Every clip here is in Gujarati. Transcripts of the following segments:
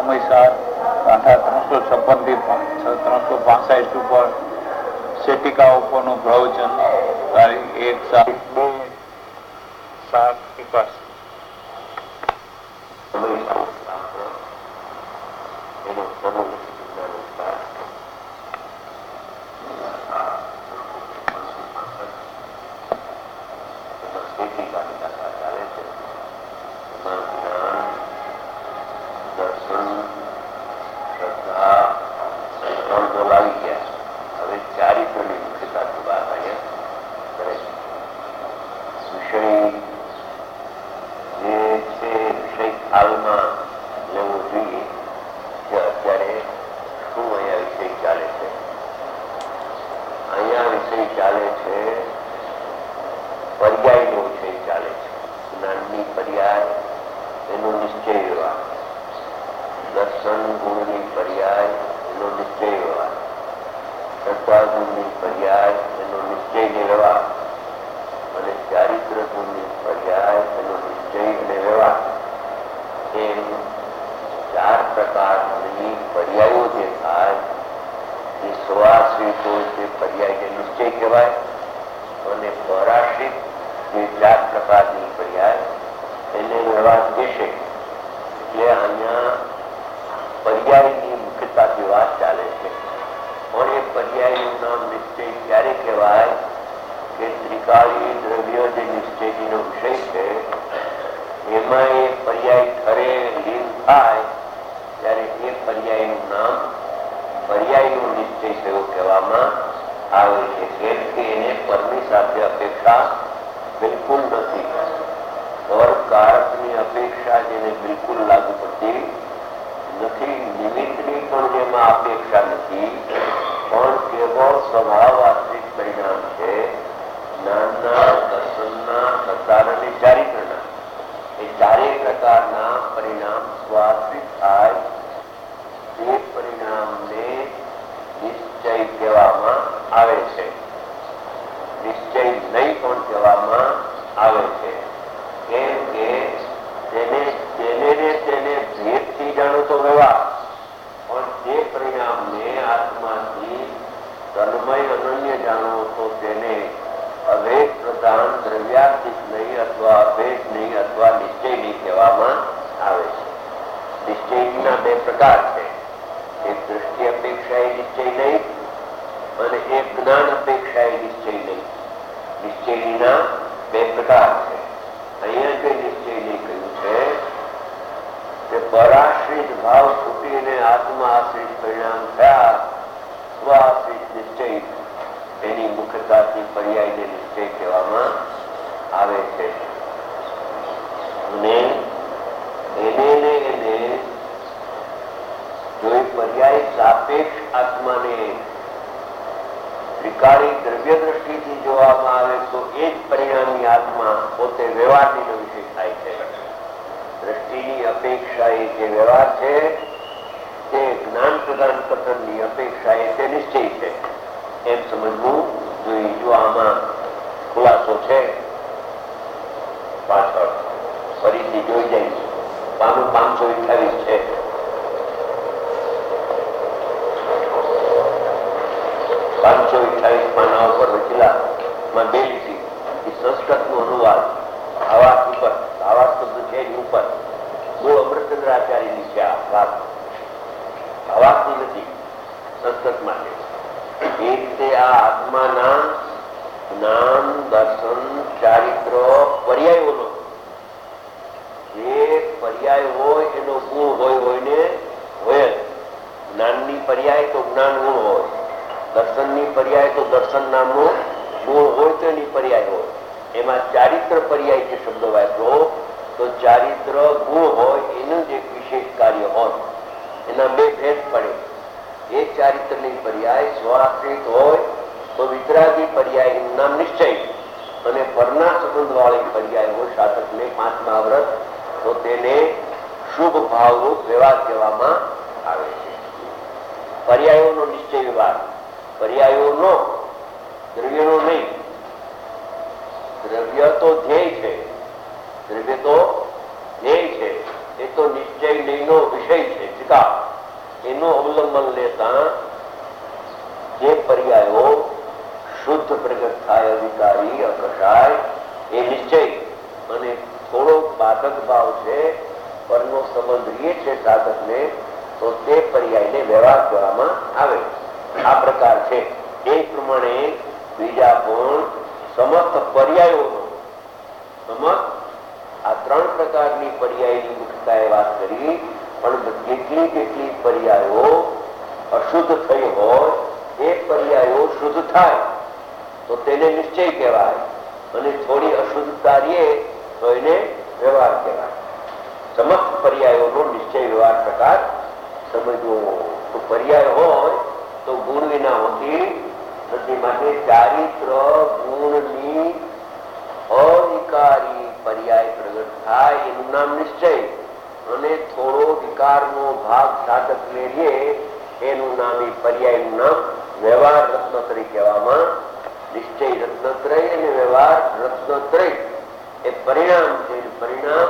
સમય 356 થી 365 ઉપર શેટિકા ઉપરનું પ્રવચન તારીખ 1/7/51 દ્રવ્ય તો ધ્યેય છે, દ્રવ્ય તો ધ્યેય છે, એ તો નિશ્ચય લઈનો વિષય છે. સાધક ભાવ છે, પરનો સંબંધ રહે છે સાધકને, તો તે પર્યાયને વ્યવહાર કહેવામાં આવે. આ પ્રકાર છે. એ પ્રમાણે બીજા પણ સમસ્ત પર્યાયોનો સમસ્ત આ ત્રણ પ્રકારની પર્યાયની મુખ્યતાએ વાત કરી. પણ કેટલી કેટલી પર્યાયો અશુદ્ધ થઈ હોય એ પર્યાયો શુદ્ધ થાય તો તેને નિશ્ચય કહેવાય, અને થોડી અશુદ્ધતા રહે તો એને વ્યવહાર કહેવાય. સમસ્ત પર્યાયોનો નિશ્ચય વ્યવહાર પ્રકાર સમજવો. તો પર્યાય હોય તો ગુણ વિના હોતી નથી. માટે ચારિત્ર ગુણની અવિકારી પર્યાય પ્રગટ થાય એનું નામ નિશ્ચય, અને થોડો વિકારનો ભાગ સાધકને લે એનું નામ, એ પર્યાયનું નામ વ્યવહાર રત્નત્રય કહેવામાં. નિશ્ચય રત્નત્રય અને વ્યવહાર રત્નત્રય એ પરિણામ છે. પરિણામ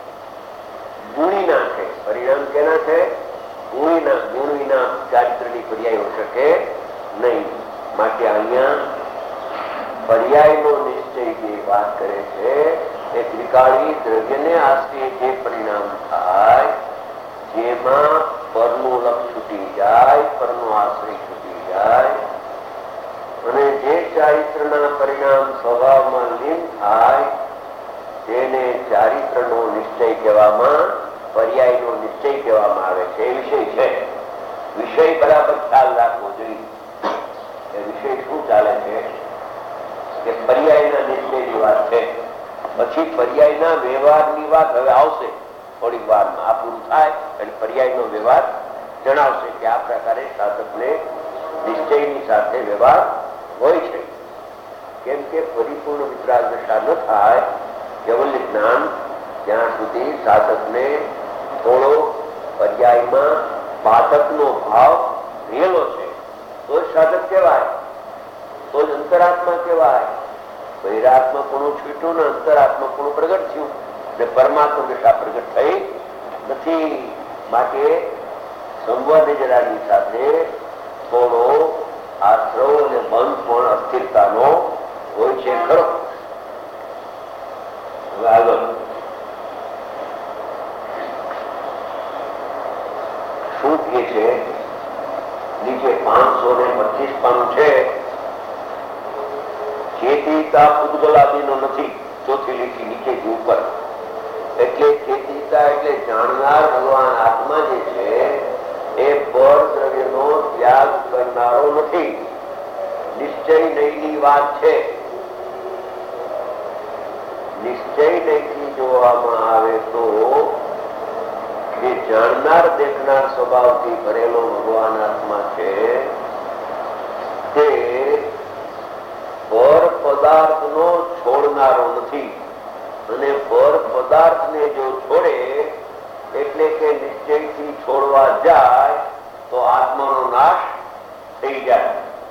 ગુણીના છે. પરિણામ કેના છે? ગુણીના. ગુણ વિના ચારિત્રની પર્યાય હોઈ શકે નહીં. માટે અહીંયા પર્યાયનો નિશ્ચય જે વાત કરે છે એ ત્રિકાળી દ્રવ્યને આશ્રય જે પરિણામ થાય, જેમાં પરનું લક્ષ છૂટી જાય, પરનો આશ્રય છૂટી જાય, અને જે ચારિત્રના પરિણામ સ્વભાવમાં લીન થાય તેને ચારિત્રનો નિશ્ચય કહેવામાં, પર્યાયનો નિશ્ચય કહેવામાં આવે છે. એ વિષય છે. વિષય બરાબર ખ્યાલ રાખવો જોઈએ. એ વિષય શું ચાલે છે કે પર્યાયના નિશ્ચયની વાત છે. પછી પર્યાયના વ્યવહારની વાત હવે આવશે થોડીક વારમાં. આ પૂરું થાય એટલે પર્યાયનો વ્યવહાર જણાવશે કે આ પ્રકારે સાધકને નિશ્ચયની સાથે વ્યવહાર હોય છે. કેમ કે પરિપૂર્ણ વિતરાગ દશા ન થાય કેવલ્ય જ્ઞાન ત્યાં સુધી સાધકને થોડો પર્યાયમાં બાધકનો ભાવ રહેલો છે તો જ સાધક કહેવાય, તો જ અંતરાત્મા કહેવાય. બહિરાત્મા છૂટ્યું ને અંતરાત્મા પ્રગટ થયું ને પરમાત્મા દશા પ્રગટ થઈ નથી. માટે સંવાદ જરાની સાથે થોડો આશ્રવ અને બંધ પણ અસ્થિરતાનો હોય છે ખરો. હવે આગળ શું કહે છે? નીચે 525 પાનું છે. ચેતિતા પૂતગલાદિનો નથી. ચોથી લીટી નીચેથી ઉપર. એટલે ચેતિતા એટલે જાણનાર ભગવાન આત્મા જે છે એ પર દ્રવ્યનો ત્યાગ કરનારો નથી. નિશ્ચય નહીની વાત છે. નિશ્ચય નહીથી જોવામાં આવે તો જે જાણનાર દેખનાર સ્વભાવથી ભરેલો ભગવાન આત્મા છે તે પર પદાર્થનો છોડનારો નથી. અને પર પદાર્થને જો છોડે એટલે કે નિશ્ચયથી છોડવા જાય તો આત્માનો નાશ થઈ જાય.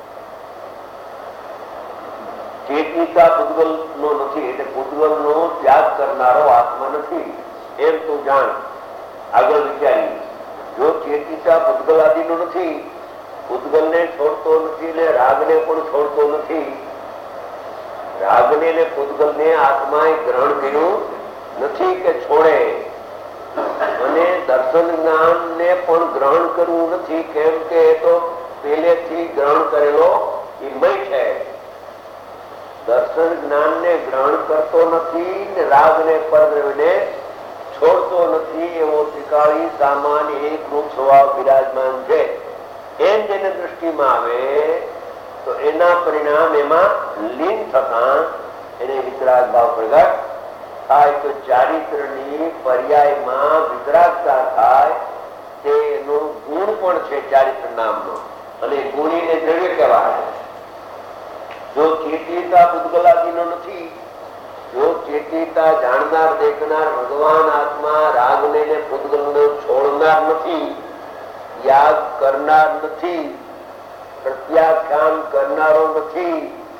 ચેતનિકા પૂતગલ નો નથી. એટલે પૂતગલ નો ત્યાગ કરનારો આત્મા નથી એમ તું જાણ. આગળ વિચારી. જો ચેતિકા પૂતગલ આદિનો નથી, પૂતગલને છોડતો નથી ને રાગને પણ છોડતો નથી. રાગને ને પૂતગલને આત્માએ ગ્રહણ કર્યું નથી કે છોડે, અને દર્શન જ્ઞાનને પણ ગ્રહણ કરવું નથી. કેમ કે એ તો પહેલેથી ગ્રહણ કરેલો ઇમય છે. દર્શન જ્ઞાનને ગ્રહણ કરતો નથી ને રાગને પરદ્રવ્યને છોડતો નથી. એવો ત્રિકાળી સામાન્ય એકરૂપ સ્વભાવ બિરાજમાન છે. એમ જેને દૃષ્ટિમાં આવે તો એના પરિણામ એમાં લીન થતા એને વિતરાગ ભાવ પ્રગટ થાય. તો ચારિત્રની પર્યાયમાં વિતરાગતા થાય તેનો ગુણ પણ છે ચારિત્ર નામનો, અને ગુણીને દ્રવ્ય કહેવાય. જો ચેતિતા પૂતગલાદિનો નથી, જો ચેતિતા જાણનાર દેખનાર ભગવાન આત્મા રાગને ને પૂતગલને છોડનાર નથી, યાગ કરનાર નથી, પ્રત્યાખ્યાન કરનારો નથી,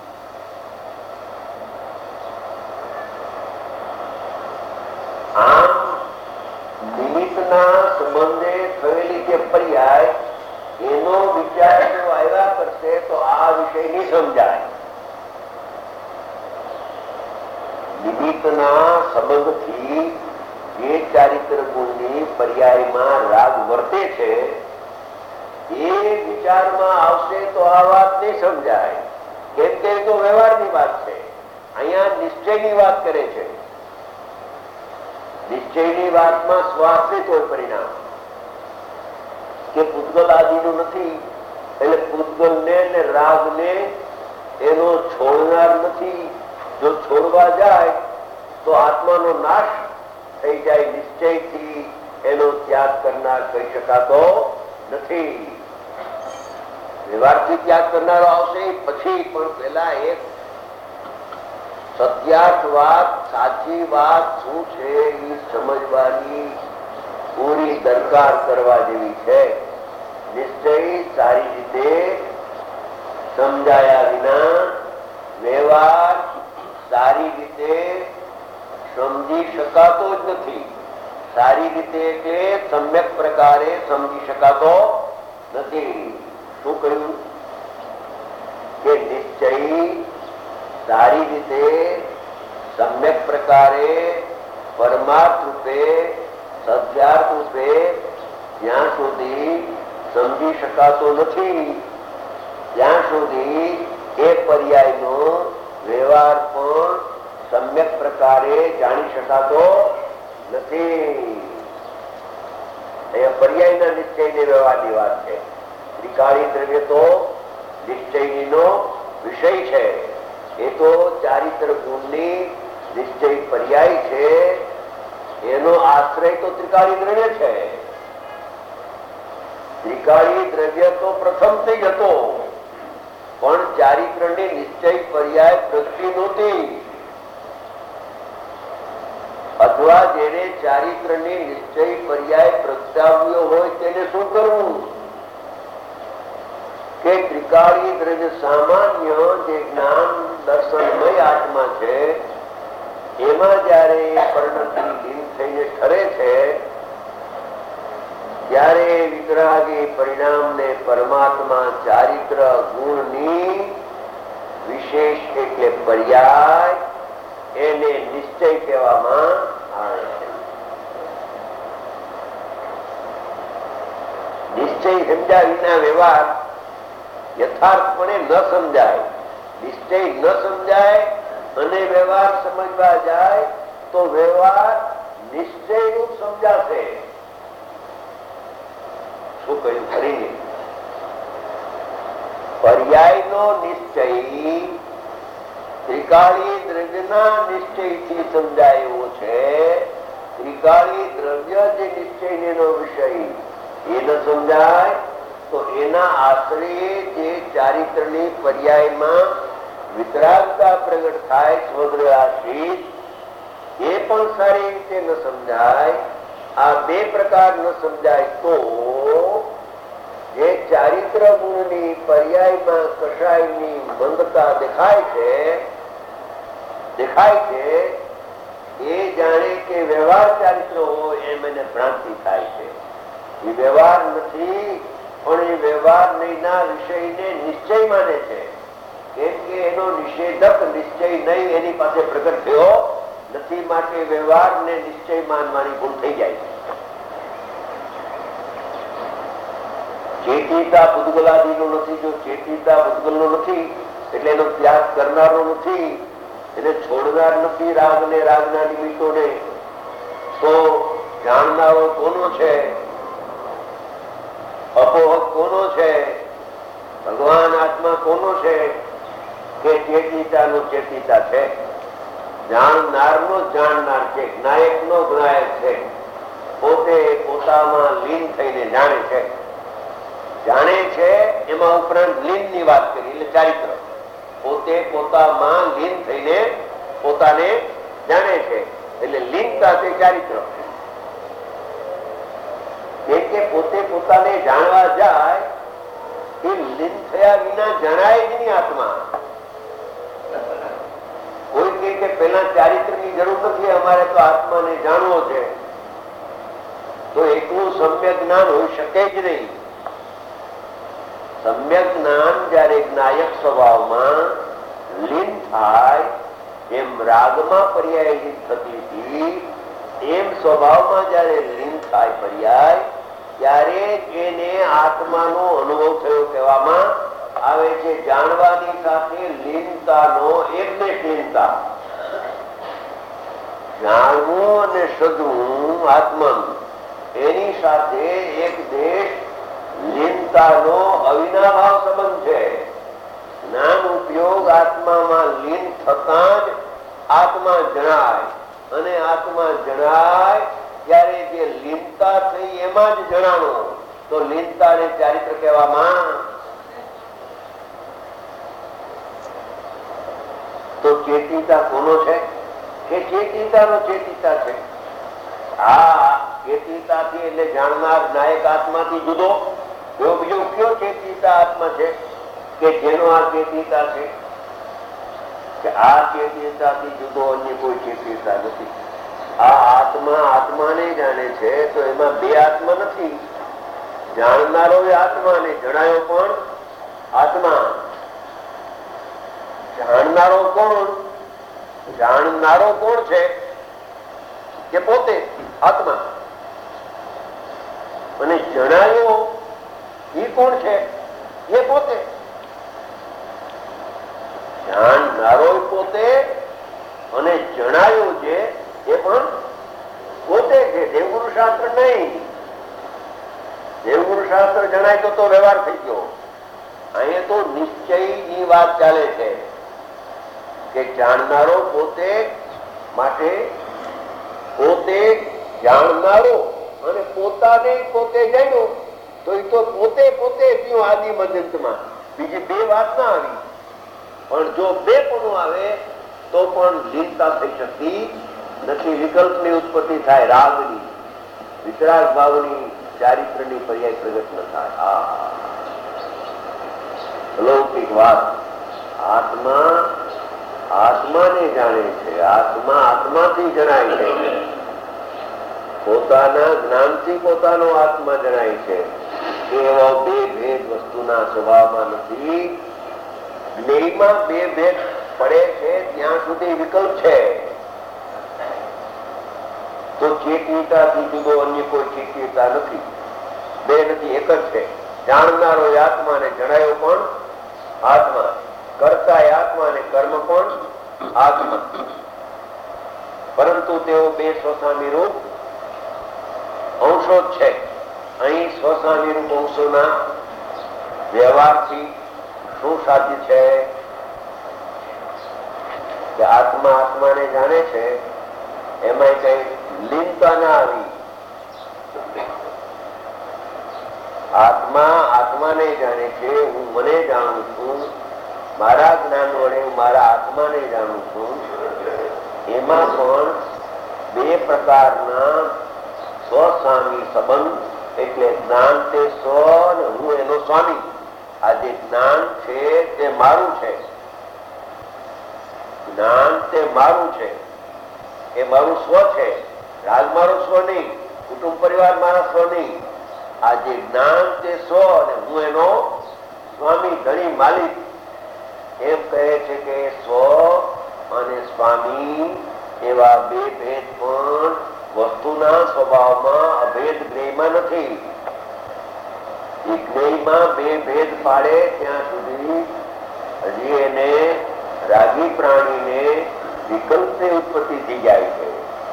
આમ નિમિત્તના સંબંધે થયેલી જે પર્યાય એનો વિચાર જો આવ્યા કરશે તો આ વિષય નહીં સમજાય. નિમિત્તના સંબંધથી જે ચારિત્ર ગુણની પર્યાયમાં રાગ વર્તે છે એ વિચારમાં આવશે તો આ વાત નહીં સમજાય, કેમ કે તો વ્યવહારની વાત છે. અહીંયા નિશ્ચયની વાત કરે છે. નિશ્ચયની વાતમાં સ્વાશ્રિત હોય પરિણામ, કે પૂતગલ આદિનું નથી, એટલે પૂતગલને ને રાગને એનો છોડનાર નથી. જો છોડવા જાય તો આત્માનો નાશ થઈ જાય. નિશ્ચયથી એનો ત્યાગ કરનાર કહી શકાતો નથી. વ્યવહારથી ત્યાગ કરનારો આવશે પછી, પણ પેલા એક સત્યાર્થ વાત, સાચી વાત શું છે એ સમજવાની પૂરી દરકાર કરવા જેવી છે. નિશ્ચય સારી રીતે સમજાયા વિના વ્યવહાર સારી રીતે સમજી શકાતો જ નથી. સારી રીતે એટલે સમ્યક પ્રકારે સમજી શકાતો નથી. શું કહ્યું કે નિશ્ચય સારી રીતે સમ્યક પ્રકારે પરમાર્થ રૂપે સત્યાર્થ રૂપે જ્યાં સુધી સમજી શકાતો નથી ત્યાં સુધી એ પર્યાયનો વ્યવહાર પણ સમ્યક પ્રકારે જાણી શકાતો નથી. અહીંયા પર્યાયના નિશ્ચયની વ્યવહારની વાત છે. ત્રિકાળી દ્રવ્ય તો નિશ્ચયનો વિષય છે. એ તો ચારિત્ર ગુણની નિશ્ચય પર્યાય છે. એનો આશ્રય તો ત્રિકાળી દ્રવ્ય છે. ત્રિકાળી દ્રવ્ય તો પ્રથમથી જ હતો, પણ ચારિત્રની નિશ્ચય પર્યાય પ્રગતિ નહોતી. અથવા જેને ચારિત્રની નિશ્ચય પર્યાય પ્રગટાવ્યો હોય તેને શું કરવું? કે ત્રિકાળી દ્રવ્ય સામાન્ય જે જ્ઞાન દર્શનમય આત્મા છે એમાં જયારે પરિણતિ લીન થઈને ઠરે છે ત્યારે વિતરાગી પરિણામને પરમાત્મા ચારિત્ર ગુણની વિશેષ એટલે પર્યાય એને નિશ્ચય કહેવામાં આવે છે. નિશ્ચય સમજ્યા વિના વ્યવહાર યથાર્થપણે ન સમજાય. નિશ્ચય ન સમજાય અને વ્યવહાર સમજવા જાય તો વ્યવહાર નિશ્ચય રૂપ સમજાશે. શું કહ્યું? ફરીને પર્યાયનો નિશ્ચય ત્રિકાળી દ્રવ્યના નિશ્ચયથી સમજાય એવો છે. ત્રિકાળી દ્રવ્ય જે નિશ્ચયનો વિષય એ ન સમજાય તો એના આશ્રયે જે ચારિત્રની પર્યાયમાં વિતરાગતા પ્રગટ થાય સ્વદ્રયાશીત એ પણ સારી રીતે ન સમજાય. આ બે પ્રકાર ન સમજાય તો જે ચારિત્ર ગુણની પર્યાયમાં કષાયની મંદતા દેખાય છે એ જાણે કે વ્યવહાર ચારિત્ર હોય એમ એને ભ્રાંતિ થાય છે. એ વ્યવહાર નથી, પણ એ વ્યવહાર નહીંના વિષયને નિશ્ચય માને છે. કેમ કે એનો નિષેધક નિશ્ચય નહીં એની પાસે પ્રગટ થયો નથી, માટે વ્યવહારને નિશ્ચય માનવાની ભૂલ થઈ જાય છે. ચેતિતા પૂતગલાદિનો નથી. જો ચેતિતા પૂતગલનો નથી એટલે એનો ત્યાગ કરનારો નથી, એને છોડનાર નથી રાગ ને રાગના નિમિત્તોને. તો જાણનારો કોનો છે? અપોહક કોનો છે? ભગવાન આત્મા કોનો છે? કે ચેતિતાનો ચેતિતા છે. જાણનારનો જાણનાર છે. જ્ઞાયકનો જ્ઞાયક છે. પોતે પોતામાં લીન થઈને જાણે છે. જાણે છે એમાં ઉપરાંત લીન ની વાત કરી એટલે ચારિત્ર. પોતે પોતામાં લીન થઈને પોતાને જાણે છે એટલે લીનતા તે ચારિત્ર. કેમ કે પોતે પોતાને જાણવા જાય એ લીન થયા વિના જણાય જ નહીં આત્મા. કોઈ કહે કે પેલા ચારિત્ર ની જરૂર નથી, અમારે તો આત્માને જાણવો છે, તો એટલું સમ્યક જ્ઞાન હોઈ શકે જ નહીં. સમ્યક જ્ઞાન જયારે જ્ઞાયક સ્વભાવમાં લીન થાય એમ રાગમાં પર્યાયિત થતી હતી એમ સ્વભાવમાં જયારે લીન થાય પર્યાય ત્યારે એને આત્માનો અનુભવ થયો કહેવામાં આવે છે. જાણવાની સાથે લીનતાનો એકનેશીનતા, જાણવું અને સદવું આત્માનું, એની સાથે એક દેશ લીનતાનો અવિનાભાવ સંબંધ છે. જ્ઞાન ઉપયોગ આત્મામાં લીન થતા જ આત્મા જણાય, અને આત્મા જણાય ત્યારે જે લીનતા થઈ એમાં જ જણાનો, તો લીનતાને ચારિત્ર કહેવામાં. તો ચેતિતા કોનો છે? કે ચેતિતાનો ચેતિતા છે. આ ચેતિતાથી એટલે જાણનાર નાયક આત્માથી જુદો એવો બીજો કયો ચેતિતા આત્મા છે કે જેનો આ ચેતિતા છે? કે આ ચેતિતાથી જુદો અન્ય કોઈ ચેતિતા નથી. આ આત્મા આત્માને જાણે છે, તો એમાં બે આત્મા નથી. જાણનારો એ આત્મા ને જણાયો પણ આત્મા. જાણનારો કોણ? જાણનારો કોણ છે? કે પોતે આત્મા. અને જણાયો એ કોણ છે? એ પોતે. જાણનારો પોતે અને જણાયો છે એ પણ પોતે છે. દેવગુરુ શાસ્ત્ર નહીં. દેવગુરુ શાસ્ત્ર જણાય તો વ્યવહાર થઈ ગયો. અહીંયા તો નિશ્ચય ની વાત ચાલે છે કે જાણનારો પોતે, માટે પોતે જાણનારો અને પોતાને પોતે જાણ્યો, તો એ તો પોતે પોતે થયું આદિ મધ્યંતમાં. બીજી બે વાત ના આવી. પણ જો બે પણ આવે તો પણ લીનતા થઈ શકતી નથી. વિકલ્પની ઉત્પત્તિ થાય, રાગની, વિતરાગ ભાવની, ચારિત્રની પર્યાય પ્રગટ ન થાય. અલૌકિક વાત. આત્મા આત્માને જાણે છે, આત્મા આત્માથી જણાય છે. પોતાના જ્ઞાનથી પોતાનો આત્મા જણાય છે. એવા બે ભેદ વસ્તુના સ્વભાવમાં નથી. જ્ઞેયમાં બે ભેદ પડે છે ત્યાં સુધી વિકલ્પ છે. તો ચેતનિતાથી જુદો અન્ય કોઈ ચેતનિતા નથી. બે નથી, એક જ છે. જાણનારો આત્મા ને જણાયો પણ આત્મા, કરતા આત્મા ને કર્મ પણ આત્મા. પરંતુ તેઓ બે સ્વસામી રૂપ અંશો જ છે. અહીં સ્વસામી રૂપ અંશોના વ્યવહારથી શું સાધ્ય છે કે આત્મા આત્માને જાણે છે, એમાં કઈ લીનતા ના આવી. આત્મા આત્માને જાણે છે, હું મને જાણું છું, મારા જ્ઞાન વડે હું મારા આત્માને જાણું છું. એમાં પણ બે પ્રકારના સ્વસ્વામી સંબંધ, એટલે જ્ઞાન તે સ્વ અને હું એનો સ્વામી. આ જે જ્ઞાન છે તે મારું છે. જ્ઞાન તે મારું છે, એ મારું સ્વ છે. રાગ મારો સ્વ નહીં, કુટુંબ પરિવાર મારા સ્વ નહીં. આ જે જ્ઞાન તે સ્વ અને હું એનો સ્વામી, ધણી, માલિક. એમ કહે છે કે સ્વ અને સ્વામી એવા બે ભેદ પણ વસ્તુના સ્વભાવમાં અભેદ જ્ઞેયમાં નથી. જ્ઞેયમાં બે ભેદ પાડે ત્યાં સુધી હજી એને રાગી પ્રાણીને વિકલ્પની ઉત્પત્તિ થઈ જાય છે.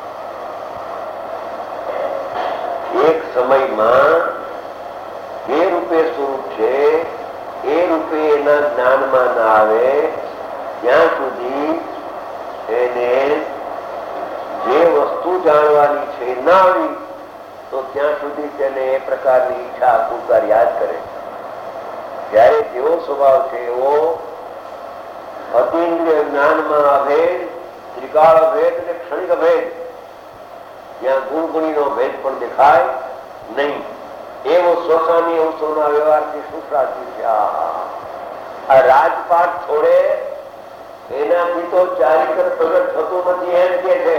એક સમયમાં જે રૂપે સ્વરૂપ છે એ રૂપે એના જ્ઞાનમાં ના આવે ત્યાં સુધી એને જે વસ્તુ જાણવાની છે ના આવી તો ત્યાં સુધી તેને એ પ્રકારની ઈચ્છા આકુલતા યાદ કરે. જયારે જેવો સ્વભાવ છે એવો અતિન્દ્રિય જ્ઞાનમાં અભેદ, ત્રિકાળ ભેદ અને ક્ષણિક ભેદ, જ્યાં ગુણગુણીનો ભેદ પણ દેખાય નહીં, એવો સ્વસામી અંશોના વ્યવહારથી શું સાચું છે? આ રાજપાટ છોડે એનાથી તો ચારિત્ર પ્રગટ થતું નથી એમ કે છે.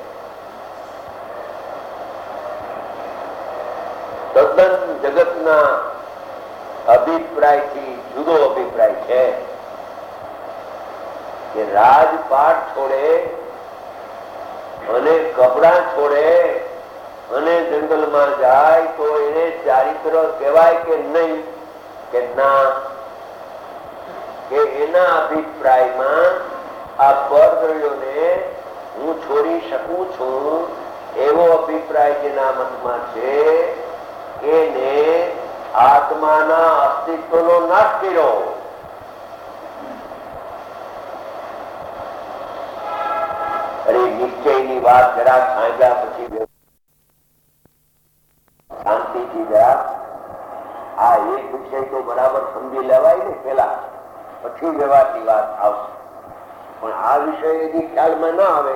તદ્દન જગતના અભિપ્રાયથી જુદો અભિપ્રાય છે કે રાજપાટ છોડે અને કપડા છોડે અને જંગલમાં જાય તો એને ચારિત્ર કહેવાય કે નહીં? કે ના, કે એના અભિપ્રાયમાં આ પરદ્રવ્યોને હું છોડી શકું છું એવો અભિપ્રાય જેના મનમાં છે એને આત્માના અસ્તિત્વનો નાશ કર્યો. અરે નિશ્ચયની વાત જરાક સાંભળ્યા પછી શાંતિથી જરાક આ એક વિષય તો બરાબર સમજી લેવાય ને પેલા, પછી વ્યવહારની વાત આવશે. પણ આ વિષય એની ખ્યાલમાં ના આવે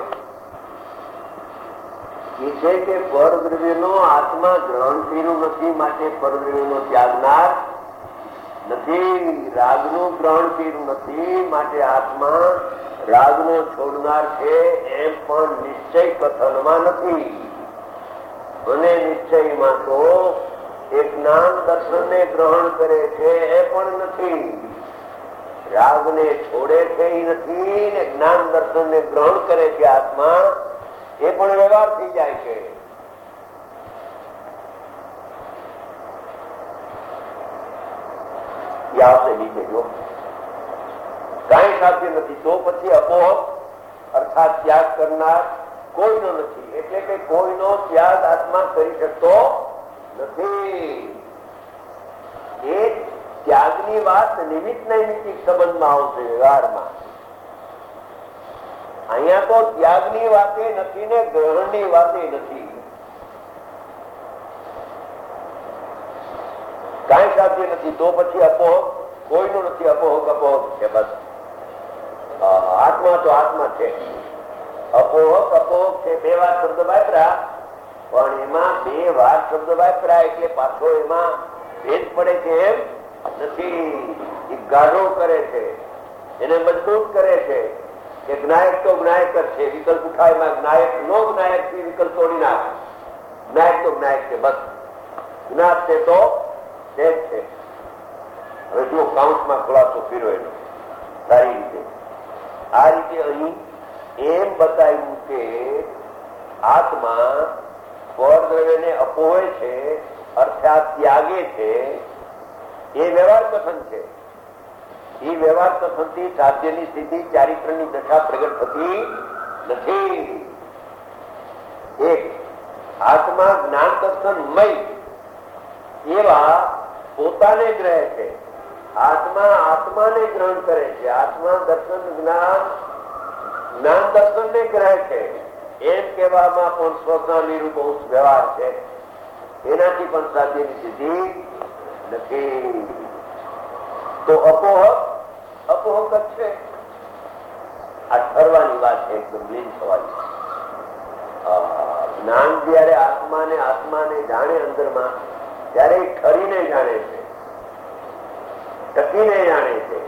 એ છે કે પરદ્રવ્યનો આત્મા ગ્રહણ કર્યું નથી, માટે પરદ્રવ્યનો ત્યાગનાર નથી. રાગનું ગ્રહણ કર્યું નથી, માટે આત્મા રાગનો છોડનાર છે એમ પણ નિશ્ચય કથનમાં નથી. અને નિશ્ચયમાં તો એ જ્ઞાન દર્શનને ગ્રહણ કરે છે એ પણ નથી. રાગને છોડે છે એ નથી ને જ્ઞાન દર્શનને ગ્રહણ કરે છે આત્મા, એ પણ વ્યવહાર થઈ જાય છે. આવશે નીચે જો કઈ સાધ્ય નથી તો પછી અપોહ અર્થાત ત્યાગ કરનાર કોઈનો નથી. એટલે કે કોઈનો ત્યાગ આત્મા કરી શકતો નથી. એ ત્યાગની વાત નિમિત્ત નૈમિત્તિક સંબંધમાં આવશે વ્યવહારમાં. અહીંયા તો ત્યાગની વાતે નથી ને ગ્રહણની વાતે નથી. કઈ સાધ્ય નથી તો પછી અપોહ કોઈનો નથી. અપોહ અપોહ છે બસ. આત્મા તો આત્મા છે. અપોહ અપોહ છે. બે વાર શબ્દ વાપર્યા પણ એમાં બે વાર શબ્દ વાપર્યા એટલે પાછો એમાં ભેદ પડે છે એમ નથી. એ ગાઢો કરે છે, એને મજબૂત કરે છે કે જ્ઞાયક તો જ્ઞાયક જ છે. વિકલ્પ ઉઠાય એમાં જ્ઞાયક નો જ્ઞાયક થી વિકલ્પ તોડી નાખે. જ્ઞાયક તો જ્ઞાયક છે બસ. જ્ઞાત છે તો છે. હવે જો કાઉન્ટમાં ખુલાસો કર્યો એનો સારી રીતે. આ રીતે અહીં એમ બતાવ્યું કે આત્મા પરદ્રવ્યને અપોહે છે અર્થાત ત્યાગે છે. એ વ્યવહાર કથન છે. એ વ્યવહાર કથનથી સાધ્યની સ્થિતિ ચારિત્રની દશા પ્રગટ થતી નથી. એક આત્મા જ્ઞાન દર્શનમય એવા પોતાને ગ્રહે છે. આત્મા આત્માને ગ્રહણ કરે છે. આત્મા દર્શન જ્ઞાન દર્શનને ગ્રહે છે એમ કહેવામાં પણ સ્વજ્ઞાન વિરુદ્ધ વ્યવહાર છે. એનાથી પણ સાધ્યની સિદ્ધિ નથી. તો અપોહક જ છે. આ ઠરવાની વાત છે, એકદમ લીન થવાની. જ્ઞાન જયારે આત્માને જાણે અંદરમાં ત્યારે ઠરીને જાણે છે, ટકીને જાણે છે.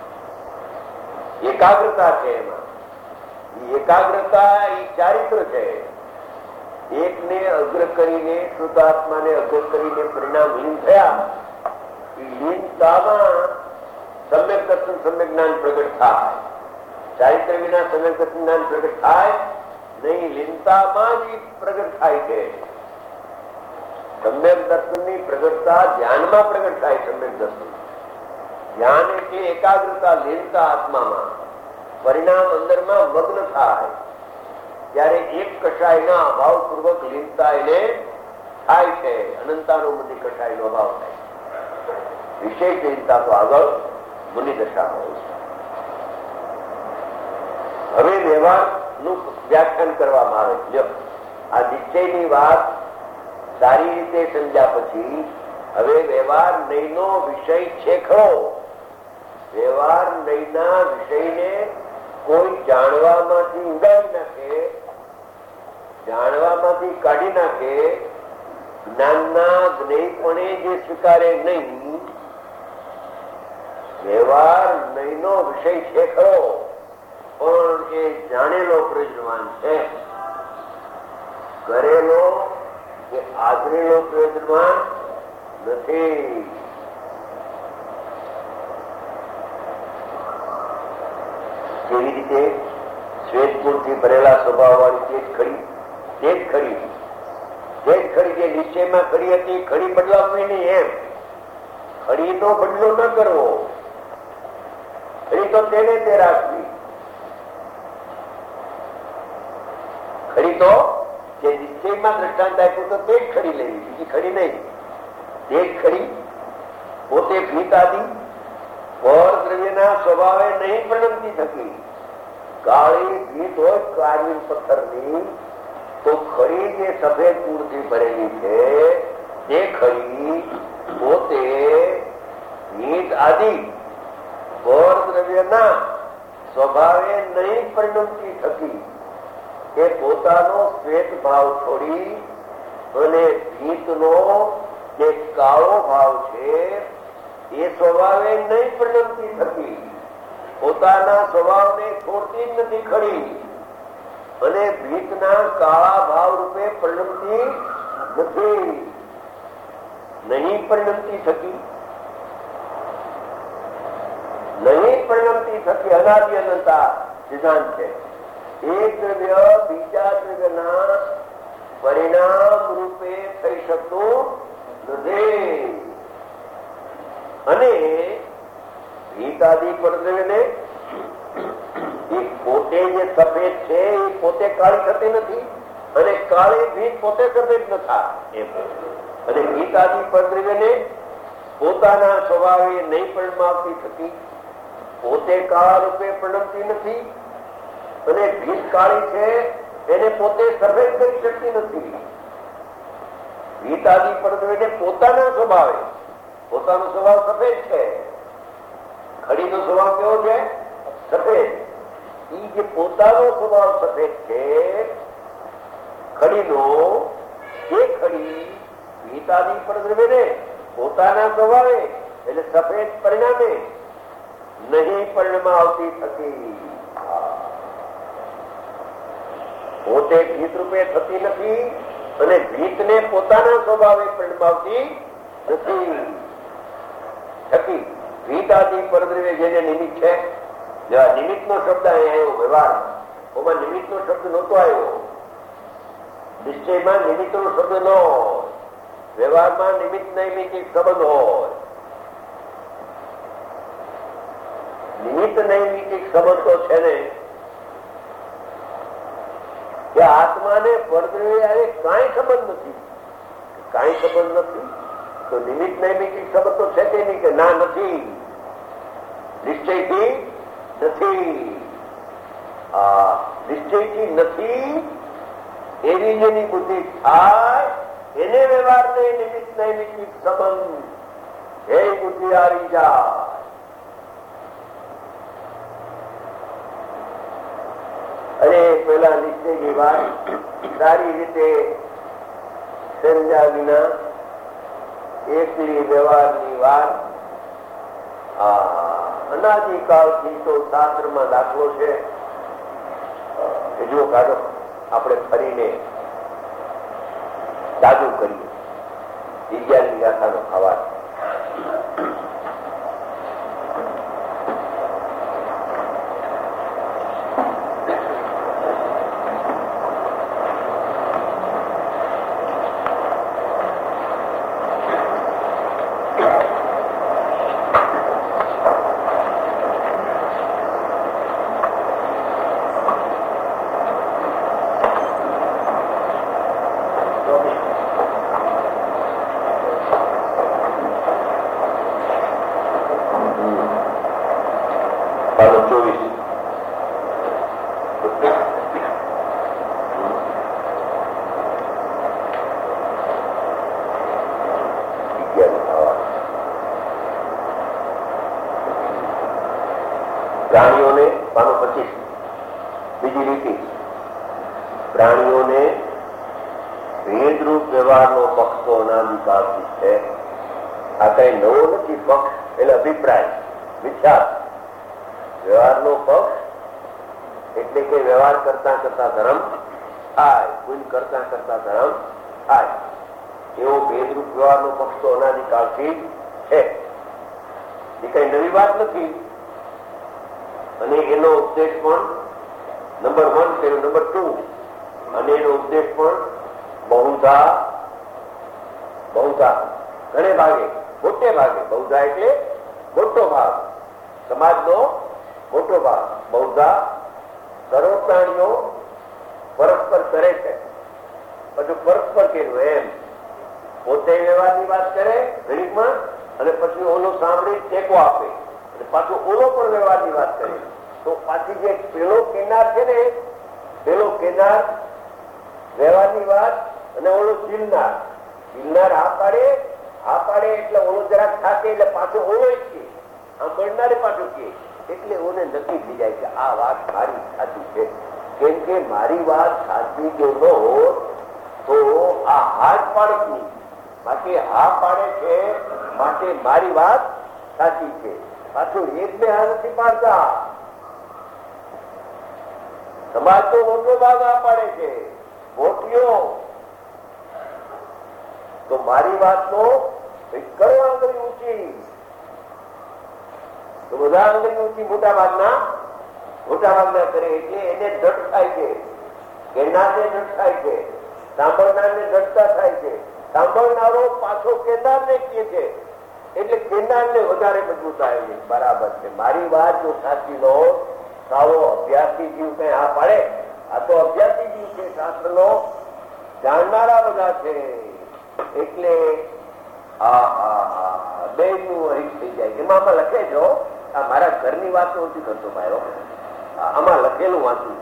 એકાગ્રતા છે એમાં. એકાગ્રતા એ ચારિત્ર છે. એકને અગ્ર કરીને શુદ્ધાત્માને અગ્ર કરીને પરિણામ લીન થયા. લીનતામાં સમ્યક દર્શન સમ્યક જ્ઞાન પ્રગટ થાય. ચારિત્ર વિના સમ્યક દર્શન જ્ઞાન પ્રગટ થાય નહીં. લીનતામાં જ પ્રગટ થાય છે. સમ્યક દર્શનની પ્રગટતા ધ્યાનમાં પ્રગટ થાય. સમ્યક દર્શન ધ્યાન એટલે એકાગ્રતા, લીનતા આત્મામાં. પરિણામ અંદરમાં મગ્ન થાય ત્યારે એક કષાયના અભાવ પૂર્વક લીનતા એને થાય છે. અનંતાનો મુનિ કષાયનો અભાવ થાય. વિશેષ લીનતા તો આગળ મુનિ દશામાં હોય છે. હવે વ્યવહારનું વ્યાખ્યાન કરવામાં આવે છે. આ નિશ્ચયની વાત સારી રીતે સમજ્યા પછી હવે વ્યવહાર નયનો વિષય છે ખરો. વ્યવહાર નયના વિષયને કોઈ જાણવામાંથી ઉડાવી નાખે, જાણવામાંથી કાઢી નાખે, જ્ઞાનના જ્ઞેયપણે જે સ્વીકારે નહીં. વ્યવહાર નયનો વિષય છે ખરો પણ એ જાણેલો પ્રયોજનવાન છે. કરેલો કે આદરેલો પ્રયોજનવાન નથી. કેવી રીતે શ્વેતગુણથી ભરેલા સ્વભાવ વાળી તે જ ખરી, તે જ ખરી, તે જ ખરી જે નિશ્ચયમાં ખરી હતી. ખરી બદલાવવી નહીં એમ, ખરીનો બદલો ન કરવો, ખરી તો તેને તે રાખવી. ખરી તો જે નિશ્ચયમાં દ્રષ્ટાંત આપ્યું તો તે જ ખરી લેવી, બીજી ખરી નહીં. તે જ ખરી પોતે ભીત આદિ પર દ્રવ્યના સ્વભાવે નહીં પરિણમતી થકી. કાળી ભીત હોય કાર્વિલ પથ્થરની, તો ખરી જે સફેદ પૂરથી ભરેલી છે તે ખરી પોતે ભીત આદિ પર દ્રવ્યના સ્વભાવે નહીં પરિણમતી થકી એ પોતાનો શ્વેત ભાવ છોડી અને ભીતનો જે કાળો ભાવ છે એ સ્વભાવે નહીં પરિણમતી થકી પોતાના સ્વભાવને છોડતી જ નથી ખરી, અને ભીતના કાળા ભાવ રૂપે પરિણમતી નથી, નહીં પરિણમતી થકી, નહીં પરિણમતી થકી. અનાદિ અનંતા સિદ્ધાંત છે. એક દ્રવ્ય બીજા દ્રવ્યના પરિણામ રૂપે થઈ શકતું નથી, અને ભીતાદિ પરદ્રવ્યને એ પોતે જે સફેદ છે એ પોતે કાળી થતી નથી, અને કાળી ભીત પોતે સફેદ નથા. અને ભીતાદિ પરદ્રવ્યને પોતાના સ્વભાવે નહીં પરિણમાવતી થતી પોતે કાળા રૂપે પરિણમતી નથી, અને ભીત કાળી છે એને પોતે સફેદ કરી શકતી નથી. ભીતાદિ પરદ્રવ્યને પોતાના સ્વભાવે, પોતાનો સ્વભાવ સફેદ છે, ખડીનો સ્વભાવ કેવો છે? સફેદ. એ જે પોતાનો સ્વભાવ સફેદ છે ખડીનો, એ ખડી ભીતાદિ પરદ્રવ્યને પોતાના સ્વભાવે એટલે સફેદ પરિણામે નહીં પરિણમાં આવતી થતી, પોતે ભીત રૂપે થતી નથી, અને ભીતને પોતાના સ્વભાવે પરિણમાવતી નથી થતી. ભીતાદિ પરદ્રવ્ય જેને નિમિત્ત છે, નિમિત્ત નો શબ્દ અહીંયા આવ્યો વ્યવહાર, ઓમાં નિમિત્ત નો શબ્દ નહોતો આવ્યો. નિશ્ચયમાં નિમિત્ત નો શબ્દ ન હોય, વ્યવહારમાં નિમિત્ત નૈમિતિક સંબંધ હોય. નિમિત્ત નૈમિતિક સંબંધ તો છે ને કે આત્માને પરદ્રવ્ય કાંઈ સંબંધ નથી, કાંઈ સંબંધ નથી, તો નિમિત્ત નૈમિતિક સંબંધ તો છે કે નહીં? કે ના, નથી, નિશ્ચયથી નથી. નિશ્ચયથી નથી એવી જેની બુદ્ધિ થાય એને વ્યવહારને નિમિત્ત નૈમિતિક સંબંધ એ બુદ્ધિ આવી જાય. અને પેલા નિશ્ચયની વાત સારી રીતે સમજાવીના એકલી વ્યવહારની વાત અનાદિકાળથી તો શાસ્ત્રમાં દાખલો છે. જો કાઢો આપણે ફરીને સાદું કરીએ વિજ્ઞાનની ગાથાનો અવાજ. પ્રાણીઓને 25 બીજી રીતિ, પ્રાણીઓને ભેદરૂપ વ્યવહારનો પક્ષ તો અનાદિકાળથી છે. આ કઈ નવો નથી. પક્ષ એટલે અભિપ્રાય, વિચાર. વ્યવહારનો પક્ષ એટલે કે વ્યવહાર કરતા કરતા ધર્મ થાય, ગુણ કરતા કરતા ધર્મ થાય, એવો ભેદરૂપ વ્યવહારનો પક્ષ તો અનાદિકાળથી છે. એ કઈ નવી વાત નથી, અને એનો ઉપદેશ પણ નંબર 1 કર્યું, નંબર 2, અને એનો ઉદ્દેશ પણ બહુધા ઘણે ભાગે, મોટે ભાગે, બહુધા એટલે મોટો ભાગ, સમાજનો મોટો ભાગ, બહુધા સર્વ પ્રાણીઓ પરસ્પર કરે છે. પછી પરસ્પર કર્યું એમ પોતે વ્યવહારની વાત કરે ઘડીકમાં, અને પછી ઓલો સાંભળી ટેકો આપે, અને પાછું ઓલો પણ વ્યવહારની વાત કરે. તો પાછી જે પેલો કેનાર છે ને, પેલો કેનાર વ્યવહારની વાત, અને ઓલો ચીલનાર હા પાડે એટલે ઓલો જરાક થાકે એટલે પાછો ઓલો કે, આમ બળનારે પાછું કે, એટલે ઓને નક્કી થઈ જાય કે આ વાત મારી સાચી છે. કેમ કે મારી વાત સાચી જો ન હોત તો આ હાથ પાડત નહીં, માટે હા પાડે છે, માટે મારી વાત સાચી છે. પાછું એક બે હા નથી પાડતા, સમાજ તો મોટો ભાગ આ પાડે છે, મોટીઓ તો મારી વાત તો કરો આંગળી ઊંચી, તો બધા આંગળી ઊંચી મોટા ભાગના કરે, એટલે એને દઢ થાય છે, કેનારને દઢ થાય છે, સાંભળનારને દઢતા થાય છે. સાંભળનારો પાછો કેનારને કહે છે, એટલે કેનારને વધારે મજબૂત આવે છે. બરાબર છે, મારી વાત જો સાચી નો સાવો અભ્યાસી જીવ કઈ આ પાડે, આ તો અભ્યાસી જીવ છે, શાસ્ત્રનો જાણનારા બધા છે, એટલે બે નું અહીં થઈ જાય. એમાં આમાં લખે છો, આ મારા ઘરની વાત નથી કરતો ભાઈઓ, આમાં લખેલું વાંચું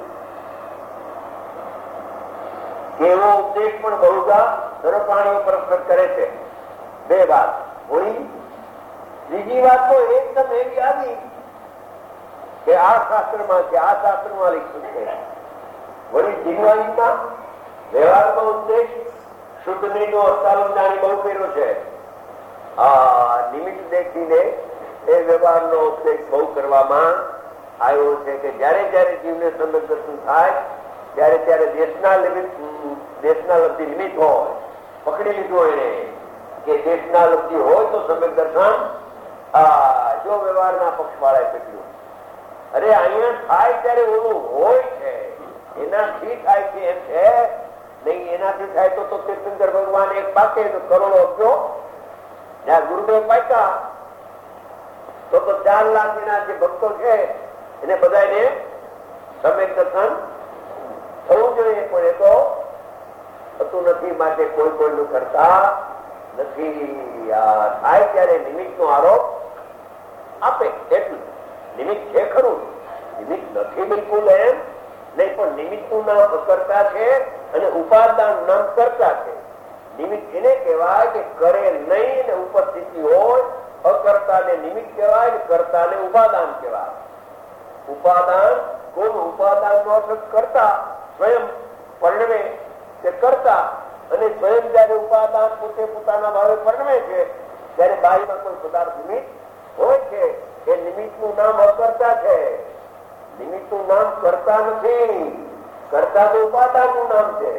કે એવો ઉપદેશ પણ બહુધા સર્વ પ્રાણીઓ પરસ્પર કરે છે. 2 વાત હોળી. બીજી વાત તો એકદમ એવી આવી કે આ શાસ્ત્રમાં છે, આ શાસ્ત્રમાં લખ્યું છે. વળી જીવવાણીમાં વ્યવહારનો ઉદ્દેશ શુદ્ધ નિર્ણય અસ્તાલમ જાણી બહુ કર્યો છે. આ નિમિત્ત દેખીને એ વ્યવહારનો ઉદ્દેશ બહુ કરવામાં આવ્યો છે કે જયારે જયારે જીવને સંબંધ દર્શન થાય ત્યારે ત્યારે દેશના લબ્ધિ નિમિત્ત હોય, પકડી લીધું એને કે દેશના લબ્ધિ હોય તો સમ્યક દર્શન જો વ્યવહારના પક્ષ વાળાએ પકડ્યું. અરે અહીંયા થાય ત્યારે ઓલું હોય છે, એનાથી થાય છે એમ છે નહીં, એનાથી થાય તો તીર્થંકર ભગવાન એક પાકે તો કરોડો અબજો, જ્યાં ગુરુદેવ પાક્યા તો 4 લાખ એના જે ભક્તો છે એને બધાને સમ્યક દર્શન થવું જોઈએ, પણ એ તો થતું નથી. માટે કોઈ કોઈનું કરતા નથી. થાય ત્યારે નિમિત્ત નો આરોપ આપે, એટલું નિમિત્ત છે ખરું, નિમિત્ત નથી બિલકુલ એમ નહીં, પણ નિમિત્ત નું નામ કરતા છે અને ઉપાદાન નામ કરતા છે. નિમિત્ત એને કહેવાય કે કરે નહીં ને ઉપસ્થિતિ હોય, અકર્તા ને નિમિત્ત કહેવાય, કરતા ને ઉપાદાન કહેવાય. ઉપાદાન કોણ? ઉપાદાન નો અર્થ કરતા, સ્વયં પરણવે તે કરતા, અને સ્વયં જયારે ઉપાદાન પોતે પોતાના ભાવે પરણવે છે ત્યારે બાહ્યમાં કોઈ પદાર્થ નિમિત્ત હોય છે, એ નિમિત્ત નું નામ અકર્તા છે. નિમિત્ત નું નામ કરતા નથી, કરતા તો ઉપાદાન નું નામ છે.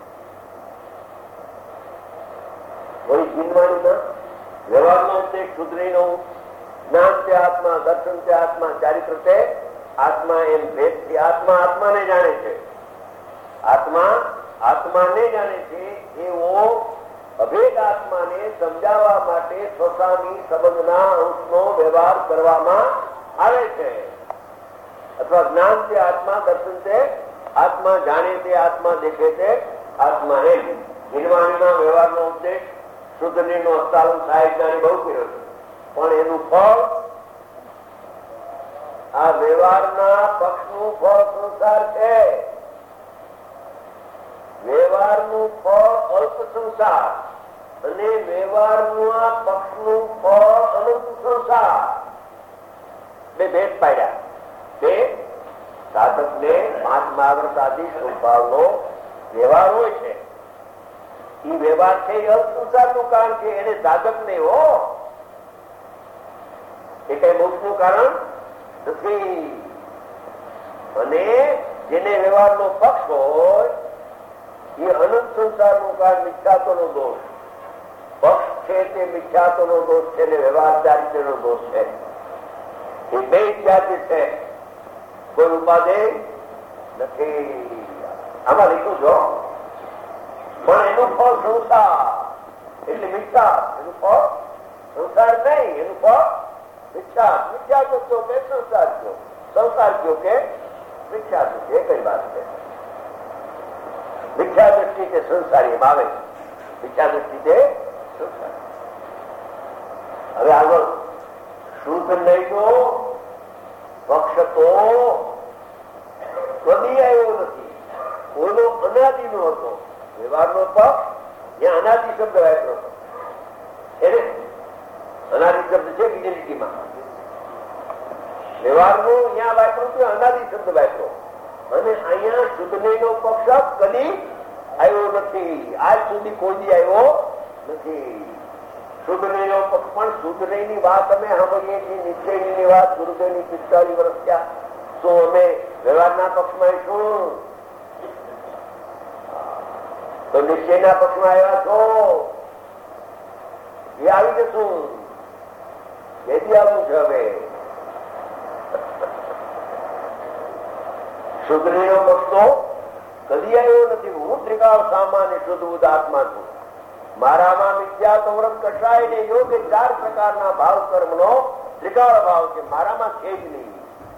વળી જીવવાણીમાં વ્યવહારનો ઉદ્દેશ શુદ્ધનો જ્ઞાન છે આત્મા, દર્શન છે આત્મા, ચારિત્ર છે આત્મા, એમ ભેદથી આત્મા આત્માને જાણે છે. આત્મા આત્માને જાણે છે એવો અભેદ આત્માને સમજાવવા માટે સ્વસામી સંબંધના અંશનો વ્યવહાર કરવામાં આવે છે. અથવા જ્ઞાન છે આત્મા, દર્શન છે આત્મા, જાણે છે આત્મા, દેખે છે આત્મા, એમ જીવવાણીના વ્યવહારનો ઉદ્દેશ શુદ્ધ નિર્ણય અસ્તાલમ સાહેબ જાણે બહુ કર્યો છે, પણ એનું ફળ આ વ્યવહારના પક્ષનું ફળ સંસાર છે. વ્યવહારનું ફળ અલ્પ સંસાર અને વ્યવહારનું આ પક્ષનું ફળ અનંત સંસાર. બે ભેદ પાડ્યા. બે સાધકને આત્માગ્રતાથી સ્વભાવનો વ્યવહાર હોય છે, એ વ્યવહાર છે એ અલ્પ સંસારનું કારણ છે, એને સાધક નહીં હો, એ કઈ મોક્ષનું કારણ નથી. અને જેને વ્યવહારનો પક્ષ હોય એ અનંત સંસારનું કારણ મિથ્યાત્વનો દોષ. પક્ષ છે તે મિથ્યાત્વનો દોષ છે ને વ્યવહાર ચારિત્રનો દોષ છે. એ બે જાતિ છે. કોઈ ઉપાધિ નથી. આમાં લીધું છો પણ એનું ફળ સંસાર એટલે મિથ્યા. એનું ફળ સંસાર નહીં, એનું ફળ મિથ્યા. મિથ્યા જો કે સંસાર કયો, સંસાર કયો કે મિથ્યા જો કે કઈ વાત છે. મિથ્યા દ્રષ્ટિ તે સંસારી એમ આવે, મિથ્યા દ્રષ્ટિ તે સંસારી. હવે આગળ શુદ્ધ નહીં તો પક્ષ તો કદી આવ્યો નથી, કોઈનો અનાદિ નો હતો. વ્યવહારનો પક્ષ ત્યાં અનાદિ શબ્દ વાપરો હતો. એને અનાદિ શબ્દ છે બીજી લીટીમાં. વ્યવહારનો ત્યાં વાપરું તો અનાદિ શબ્દ વાપરો. અને અહીંયા શુદ્ધનય નો પક્ષ કદી આવ્યો નથી, આજ સુધી કોઈ દી આવ્યો નથી. શુદ્ધનય નો પક્ષ પણ શુદ્ધનય ની વાત અમે સાંભળીએ છીએ, નિશ્ચયની વાત ગુરુદેવ ની 45 વર્ષ થયા. તો અમે વ્યવહારના પક્ષમાં શું તો નિશ્ચયના પક્ષમાં આવ્યા છો એ આવી જશું. જેથી આવું છે હવે શુદ્ધનય નો પક્ષ તો કદી આવ્યો નથી. હું ત્રિકાળ સામાન્ય શુદ્ધ બુદ્ધ આત્મા છું. મારામાં મિથ્યા તો વ્રત કશાય ને યોગ 4 પ્રકારના ભાવ કર્મ નો ત્રિકાળ ભાવ છે. મારામાં છે જ નહીં.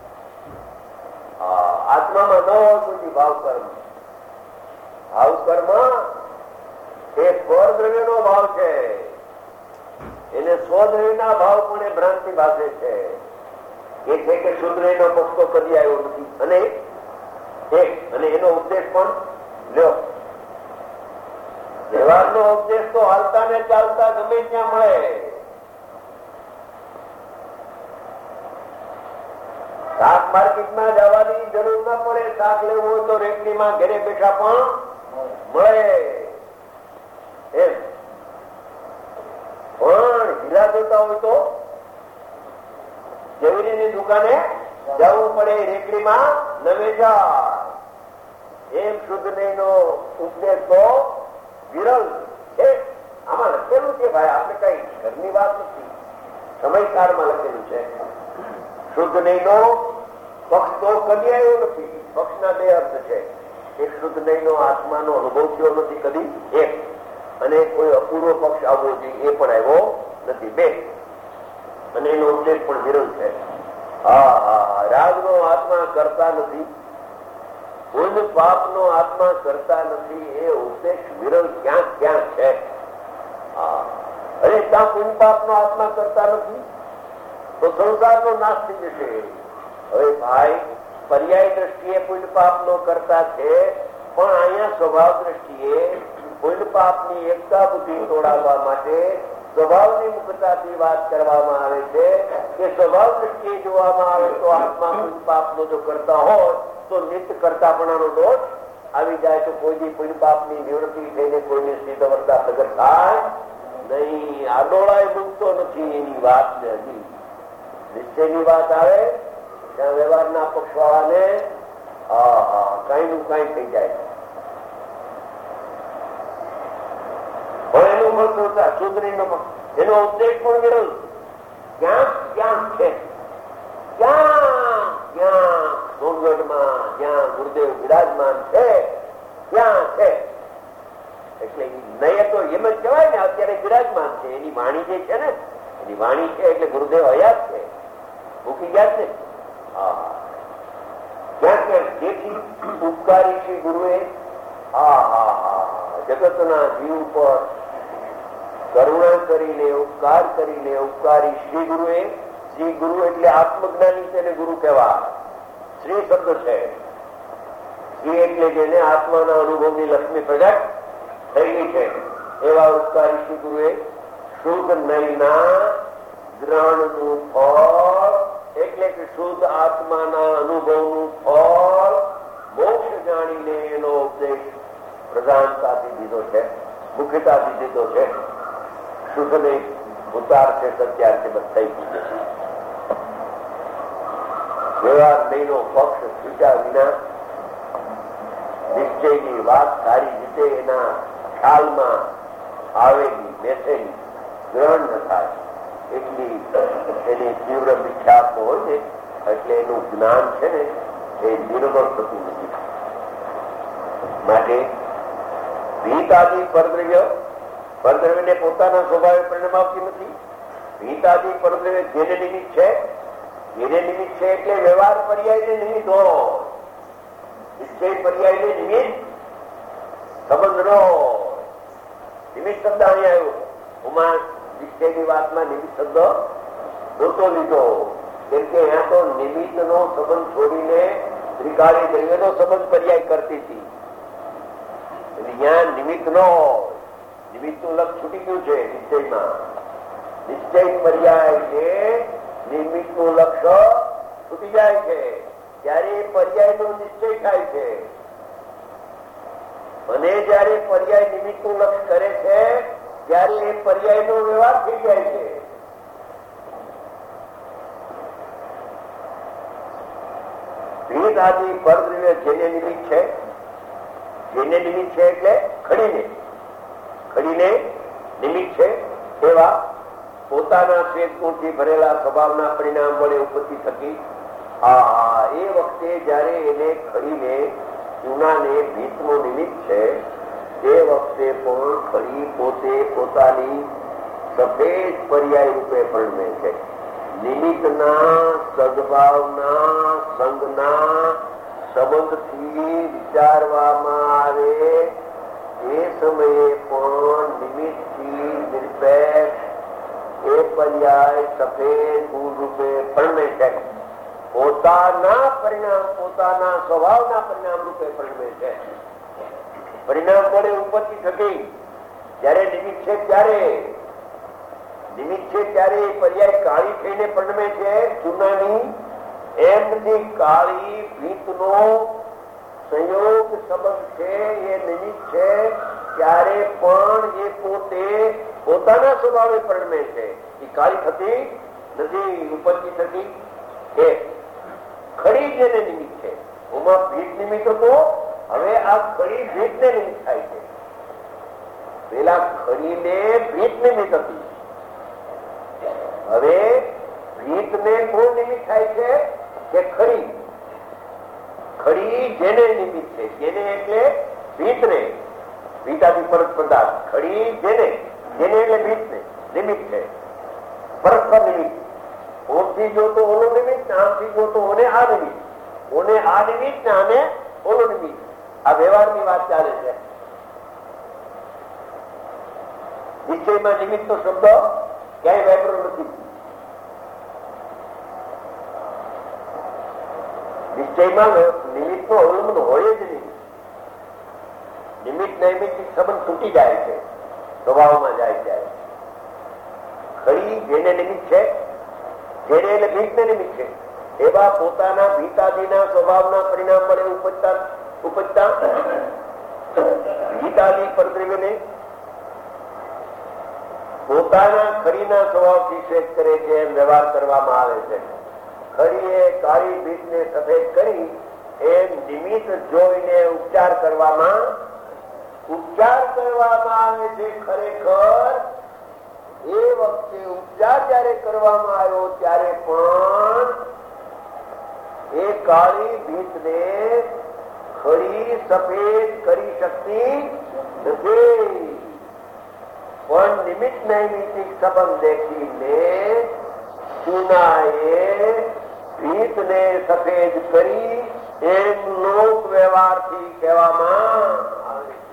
આત્મામાં ન હોય કોઈ ભાવ કર્મ. ભાવ કર્મ એ સ્વદ્રવ્ય નો ભાવ છે. એને સ્વદ્રવ્ય ના ભાવ પણ એ ભ્રાંતિ ભાષે છે. એ છે કે શુદ્ધનય નો પક્ષ તો કદી આવ્યો નથી. અને એનો ઉપદેશ પણ લ્યો. વ્યવહારનો ઉપદેશ તો હાલતા ને ચાલતા ગમે ત્યાં મળે. શાક માર્કેટમાં જવાની જરૂર ના પડે. શાક લેવું હોય તો રેકડીમાં ઘરે બેઠા પણ મળે. એમ પણ હીરા જોતા હોય તો ઝવેરીની દુકાને જવું પડે. રેકડીમાં નવે જાય. એમ શુદ્ધનય નો ઉપદેશ તો વિરલ છે. આમાં લખેલું છે ભાઈ, આપણે કઈ ઘરની વાત નથી, સમયકાળમાં લખેલું છે. શુદ્ધનય નો પક્ષ તો કદી આવ્યો નથી. પક્ષના 2 અર્થ છે. એક શુદ્ધનય નો આત્માનો અનુભવ થયો નથી કદી, એક. અને કોઈ અપૂર્વ પક્ષ આવવો જોઈએ એ પણ આવ્યો નથી, 2. અને એનો ઉપદેશ પણ વિરલ છે. રાગનો આત્મા કરતા નથી, કોઈ પાપ નો આત્મા કરતા નથી. એ ઉપદેશ વિરલ ક્યાંક ક્યાંક છે. અરે ત્યાં કોઈ પાપ નો આત્મા કરતા નથી તો સંસારનો નાશ થઈ જશે. હવે ભાઈ પર્યાય દ્રષ્ટિએ પુણ્ય પાપ નો કરતા છે, પણ અહીંયા સ્વભાવ દ્રષ્ટિએ પુણ્ય પાપ ની એકતા બુદ્ધિ તોડાવવા માટે સ્વભાવની મુક્તતાથી વાત કરવામાં આવે છે કે સ્વભાવ દ્રષ્ટિએ જોવામાં આવે તો આત્મા પુણ્ય પાપ નો જો કરતા હોય તો નિત્ય કરતાપણાનો દોષ આવી જાય તો કોઈ પુણ્ય પાપ ની નિવૃત્તિ થઈને કોઈને સિદ્ધ વર્તા પ્રગટ થાય નહીં. આડોળાએ મૂકતો નથી એની વાત ને. હજી નિશ્ચયની વાત આવે ત્યાં વ્યવહારના પક્ષવાળાને કઈ નું કઈ થઈ જાય. પણ એનું મળતું શુદ્ધનય એનો ઉપદેશ પણ વિરલ ક્યાંક ક્યાંક છે. ક્યાં સોનગઢમાં જ્યાં ગુરુદેવ વિરાજમાન છે ત્યાં છે. એટલે નય તો એમ જ કહેવાય ને, અત્યારે વિરાજમાન છે. એની વાણી જે છે ને, એની વાણી છે એટલે ગુરુદેવ હયાત છે, મૂકી ગયા છે. ક્યાંક ક્યાંક જેથી ઉપકારી શ્રી ગુરુએ જગતના જીવ પર કરુણા કરીને ઉપકાર કરીને ઉપકારી શ્રી ગુરુએ, શ્રી ગુરુ એટલે આત્મજ્ઞાની તેને ગુરુ કહેવા. શ્રી શબ્દ છે. શ્રી એટલે જેને આત્માના અનુભવની લક્ષ્મી પ્રગટ થયેલી છે એવા ઉપકારી શ્રી ગુરુએ શુદ્ધ નયના ગ્રહણનું ફળ એટલે કે શુદ્ધ આત્માના અનુભવનું ફળ મોક્ષ જાણીને એનો ઉપદેશ પ્રધાનતાથી દીધો છે, મુખ્યતાથી દીધો છે. શુદ્ધ નહીં ઉતાર છે, સત્યાર છે, બસ થઈ ગયું છે. વ્યવહાર નહીનો પક્ષ છૂટ્યા વિના નિશ્ચયની વાત સારી રીતે એના ખ્યાલમાં આવેલી બેસેલી ગ્રહણ ન થાય એટલી એની તીવ્ર વિખ્યાત હોય ને એટલે એનું જ્ઞાન છે ને એ નિર્મળ થતું નથી. માટે ભીત આદિ પરદ્રવ્યને પોતાના સ્વભાવે પરિણામ આપતી નથી. ભીત આદિ પરદ્રવ્ય જેને નિમિત્ત છે એટલે વ્યવહાર પર્યાયને નિમિત્ત હોય, નિશ્ચય પર્યાયને નિમિત્ત સંબંધ નો. નિમિત્ત શબ્દ અહીંયા આવ્યો. ઉમા નિશ્ચયની વાતમાં નિમિત્ત શબ્દ નહોતો લીધો, કેમ કે અહીંયા તો નિમિત્ત નો સંબંધ છોડીને ત્રિકાળી દ્રવ્યનો સંબંધ પર્યાય કરતી હતી. અહીંયા નિમિત્ત નો, નિમિત્ત નું લક્ષ છૂટી ગયું છે નિશ્ચયમાં. નિશ્ચય પર્યાય નિમિત્ત નું લક્ષ છૂટી જાય છે ત્યારે પર્યાય નો નિશ્ચય થાય છે. અને જયારે પર્યાય નિમિત્ત નું લક્ષ કરે છે ત્યારે એ પર્યાય નો વ્યવહાર થઈ જાય છે. ભેદ આદિ પરદ્રવ્ય જેને નિમિત્ત છે એટલે ખડીને નિમિત્ત છે એવા પોતાના શ્વેત ગુણથી ભરેલા સ્વભાવના પરિણામ વડે ઉપપત્તિ થતી એ વખતે જયારે એને ખડીને ચૂનાને ભીતનો નિમિત્ત છે તે વખતે પણ ખડી પોતે પોતાની સફેદ પર્યાય રૂપે પરિણમે છે. નિમિત્તના સદભાવના સંગના સંબંધથી વિચારવામાં આવે એ સમયે પણ નિમિત્તથી નિરપેક્ષ એ પર્યાય સફેદ ગુણ રૂપે પરિણમે છે. પોતાના સ્વભાવના પરિણામ રૂપે પરિણમે છે. પરિણામ વડે ઉપપત્તિ થતી જયારે નિમિત્ત છે ત્યારે પર્યાય કાળી થઈને પરિણમે છે ચૂનાની. એમ નથી, કાળી ભીતનો સંયોગ સંબંધ છે એ નિમિત્ત છે ત્યારે પણ એ પોતે પોતાના સ્વભાવે પરિણમે છે. એ કાળી થતી નથી, ઉપપત્તિ થતી છે. ખડી જેને નિમિત્ત છે એમાં ભીત નિમિત્ત હતો, હવે આ ખડી ભીતને નિમિત્ત થાય છે. પેલા ખડીને ભીત નિમિત્ત હતી, હવે ભીતને કોણ નિમિત્ત થાય છે કે ખડી જેને નિમિત્ત છે. જેને એટલે ભીતને, ભીતાથી પરત પદાર્થ. ખડી જેને એટલે ભીતને નિમિત્ત છે, પરસ્પર નિમિત્ત. ઓમથી જોતો ઓલો નિમિત્ત, આમથી જોતો ઓને આ નિમિત્ત, ઓને આ નિમિત્ત ને આને ઓલો નિમિત્ત. આ વ્યવહારની વાત ચાલે છે. નિશ્ચયમાં નિમિત્ત નો શબ્દ ક્યાંય વાપર્યો નથી. નિશ્ચયમાં નિમિત્ત નો અવલંબન હોય જ નહીં. નિમિત્ત નૈમિત્તિક સંબંધ તૂટી જાય છે, સ્વભાવમાં જાય ત્યારે. ખરી જેને નિમિત્ત છે, જેને એટલે ભીતને નિમિત્ત છે એવા પોતાના ભીતાદિના સ્વભાવના પરિણામ વડે ઉપજતા ભીતાદિ પરદ્રવ્યને પોતાના ખરીના સ્વભાવથી શ્વેત કરે છે એમ વ્યવહાર કરવામાં આવે છે. ખરીએ કાળી ભીતને સફેદ કરી એમ નિમિત્ત જોઈને ઉપચાર કરવામાં આવે છે. ખરેખર એ વખતે ઉપચાર જયારે કરવામાં આવ્યો ત્યારે પણ એ કાળી ભીતને ખરી સફેદ કરી શકતી નથી. પણ નિમિત્ત નૈમિત્તિક સંબંધ દેખીને ચૂનાએ ભીતને સફેદ કરી એમ લોક વ્યવહારથી કહેવામાં આવે છે.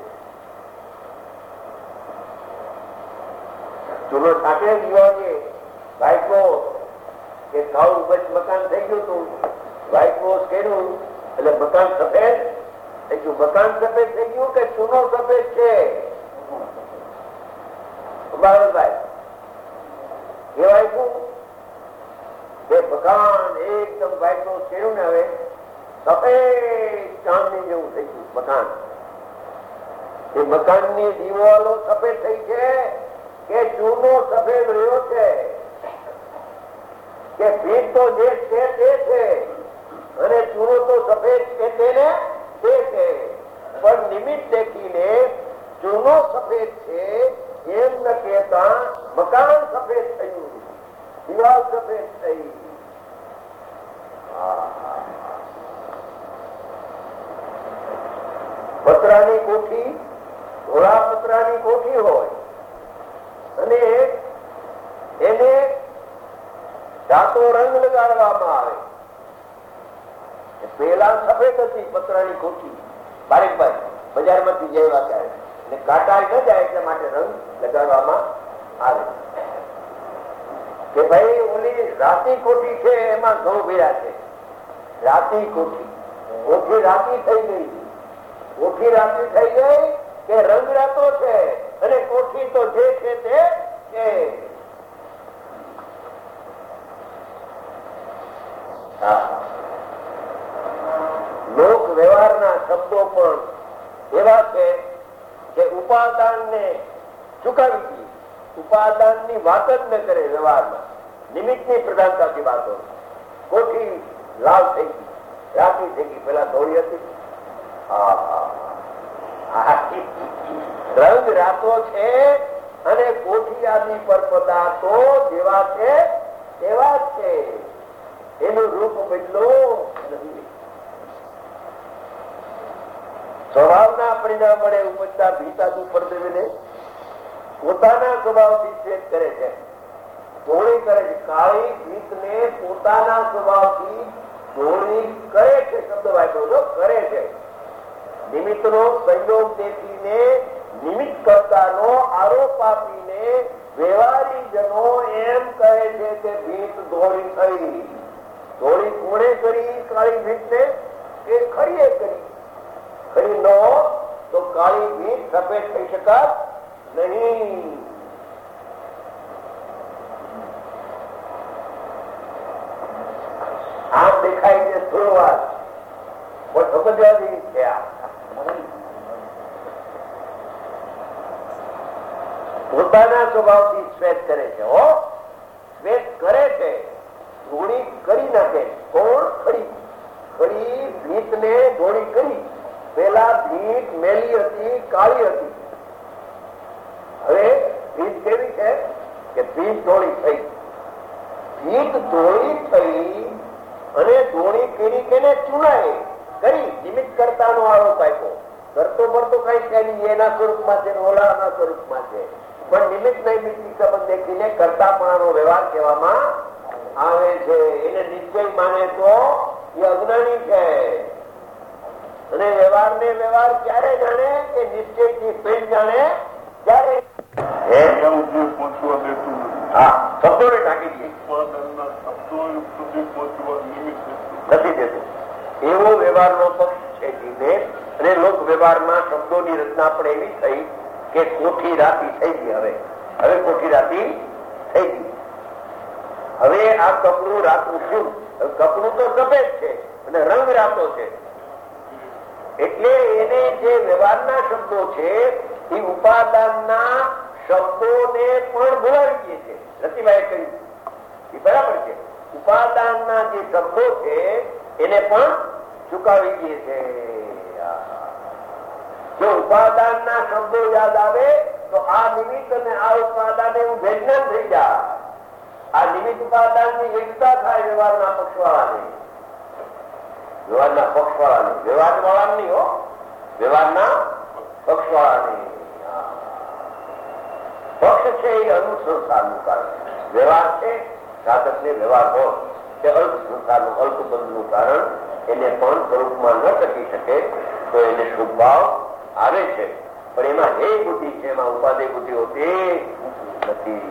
ચૂનો સાથે જીવાને વ્હાઈટ વોશ કે ઘઉં બસ મકાન થઈ ગયું હતું, વ્હાઈટ વોશ કર્યું એટલે મકાન સફેદ થઈ ગયું. મકાન સફેદ થઈ ગયું કે ચૂનો સફેદ છે? બાળભાઈ કહેવાય શું કે મકાન એકદમ વ્હાઈટ વોશ કર્યું ને હવે સફેદ ચાંદની જેવું થઈ ગયું મકાન. એ મકાનની દિવાલો સફેદ થઈ છે કે ચૂનો સફેદ રહ્યો છે કે ભીત તો જે છે તે છે અને ચૂનો તો સફેદ છે તેને તે છે. પણ નિમિત્ત દેખીને ચૂનો સફેદ છે એમ ન કહેતા મકાન સફેદ થયું, દિવાલ સફેદ થઈ. પતરાની કોઠી, ધોળા પતરાની કોઠી હોય અને એને જાતો રંગ લગાડવામાં આવે. પેલા સફેદ હતી પતરાની કોઠી, બારીકભાઈ બજારમાંથી જેવા ત્યારે અને કાટાઈ ન જાય એટલા માટે રંગ લગાડવામાં આવે. કે ભાઈ ઓલી રાતી કોઠી છે એમાં ઘઉં ભેળા છે. રાતી કોઠી, કોઠી રાતી થઈ ગઈ, કોઠી રાતી થઈ ગઈ કે રંગ રાતો છે અને કોઠી તો જે છે તે છે. લોક વ્યવહારના શબ્દો પણ એવા છે કે ઉપાદાનને ચુકાવી દે, ઉપાદાનની વાત જ ન કરે વ્યવહારમાં, નિમિત્તની પ્રધાનતાથી વાતો. કોઠી લાલ થઈ ગઈ, રાતી થઈ ગઈ, પેલા ધોળી હતી. રંગ રાતો છે અને કોઠી આદિ પર પદાર્થો જેવા છે તેવા છે, એનું રૂપ બદલો નથી. સ્વભાવના પરિણામ વડે ઉપજતા ભીતાદુ પરદેવીને પોતાના સ્વભાવથી શ્વેત કરે છે, ધોળી કરે છે. કાળી ભીતને પોતાના સ્વભાવથી ધોળી કરે છે. શબ્દ વાંચો કરે છે. નિમિત્તનો સંયોગ દેખીને નિમિત્ત કર્તાનો આરોપ આપીને વ્યવહારીજનો એમ કહે છે કે ભીત ધોળી થઈ. ધોળી કોણે કરી કાળી ભીતને? કે ખરીએ કરી. ખરી ન તો કાળી ભીત સફેદ થઈ શકાત નહીં. આમ દેખાય છે થોડું પણ સમજવા જેવી છે. પોતાના સ્વભાવથી શ્વેત કરે છે. શ્વેત કરે છે, ધોળી કરી નાખે. કોણ? ખરી. ખરી ભીતને ધોળી કરી. પેલા ભીત મેલી હતી, કાળી હતી. હવે ભીત કેવી છે કે ભીત ધોળી થઈ. ભીત ધોળી થઈ અને ધોળી કરી કેને ચૂનાય કરી. નિમિત્ત કર્તાનો આરોપ આપ્યો. કરતો પડતો કઈ છે નહીં, એના સ્વરૂપમાં છે, ઓલાના સ્વરૂપમાં છે. પણ નિમિત્ત નૈમિત્તિક સંબંધ દેખીને કરતાપણાનો વ્યવહાર કહેવામાં આવે છે. એને નિશ્ચય માને તો એ અજ્ઞાની છે. અને વ્યવહાર ને વ્યવહાર ક્યારે જાણે? કે નિશ્ચય થી પેટ જાણે ત્યારે. શબ્દોને ઢાંકી દઈએ નથી દેતું એવો વ્યવહારનો પક્ષ છે જીને. અને લોક વ્યવહારમાં શબ્દોની રચના પણ એવી થઈ કે કોઠી રાતી થઈ ગઈ. હવે કોઠી રાતી થઈ ગઈ. હવે આ કપડું રાતું શું? કપડું તો સફેદ છે અને રંગ રાતો છે. એટલે એને જે વ્યવહારના શબ્દો છે એ ઉપાદાનના શબ્દોને પણ બોલાવી દે છે. રતિભાઈ કહ્યું એ બરાબર છે. ઉપાદાનના જે શબ્દો છે એને પણ ચુકાવી દે છે. જો ઉપાદાનના શબ્દો યાદ આવે તો આ નિમિત્ત અને આ ઉપાદાન એવું વિજ્ઞાન થઈ જાય. આ નિમિત્ત ઉપાદાનની એકતા થાય વ્યવહારના પક્ષવાળાની. વ્યવહારના પક્ષવાળાની, વ્યવહાર વાળા નહીં હો, વ્યવહારના પક્ષવાળાની. પક્ષ છે એ અનુસંસારનું કારણ. વ્યવહાર છે સાધક ને વ્યવહાર હોય તે અલ્પ સંસારનું અલ્પબંધનું કારણ. એને પણ સ્વરૂપમાં ન ટકી શકે તો એને શુભ ભાવ આવે છે. પણ એમાં હે બુદ્ધિ છે, એમાં ઉપાધિ બુદ્ધિ હોતી નથી.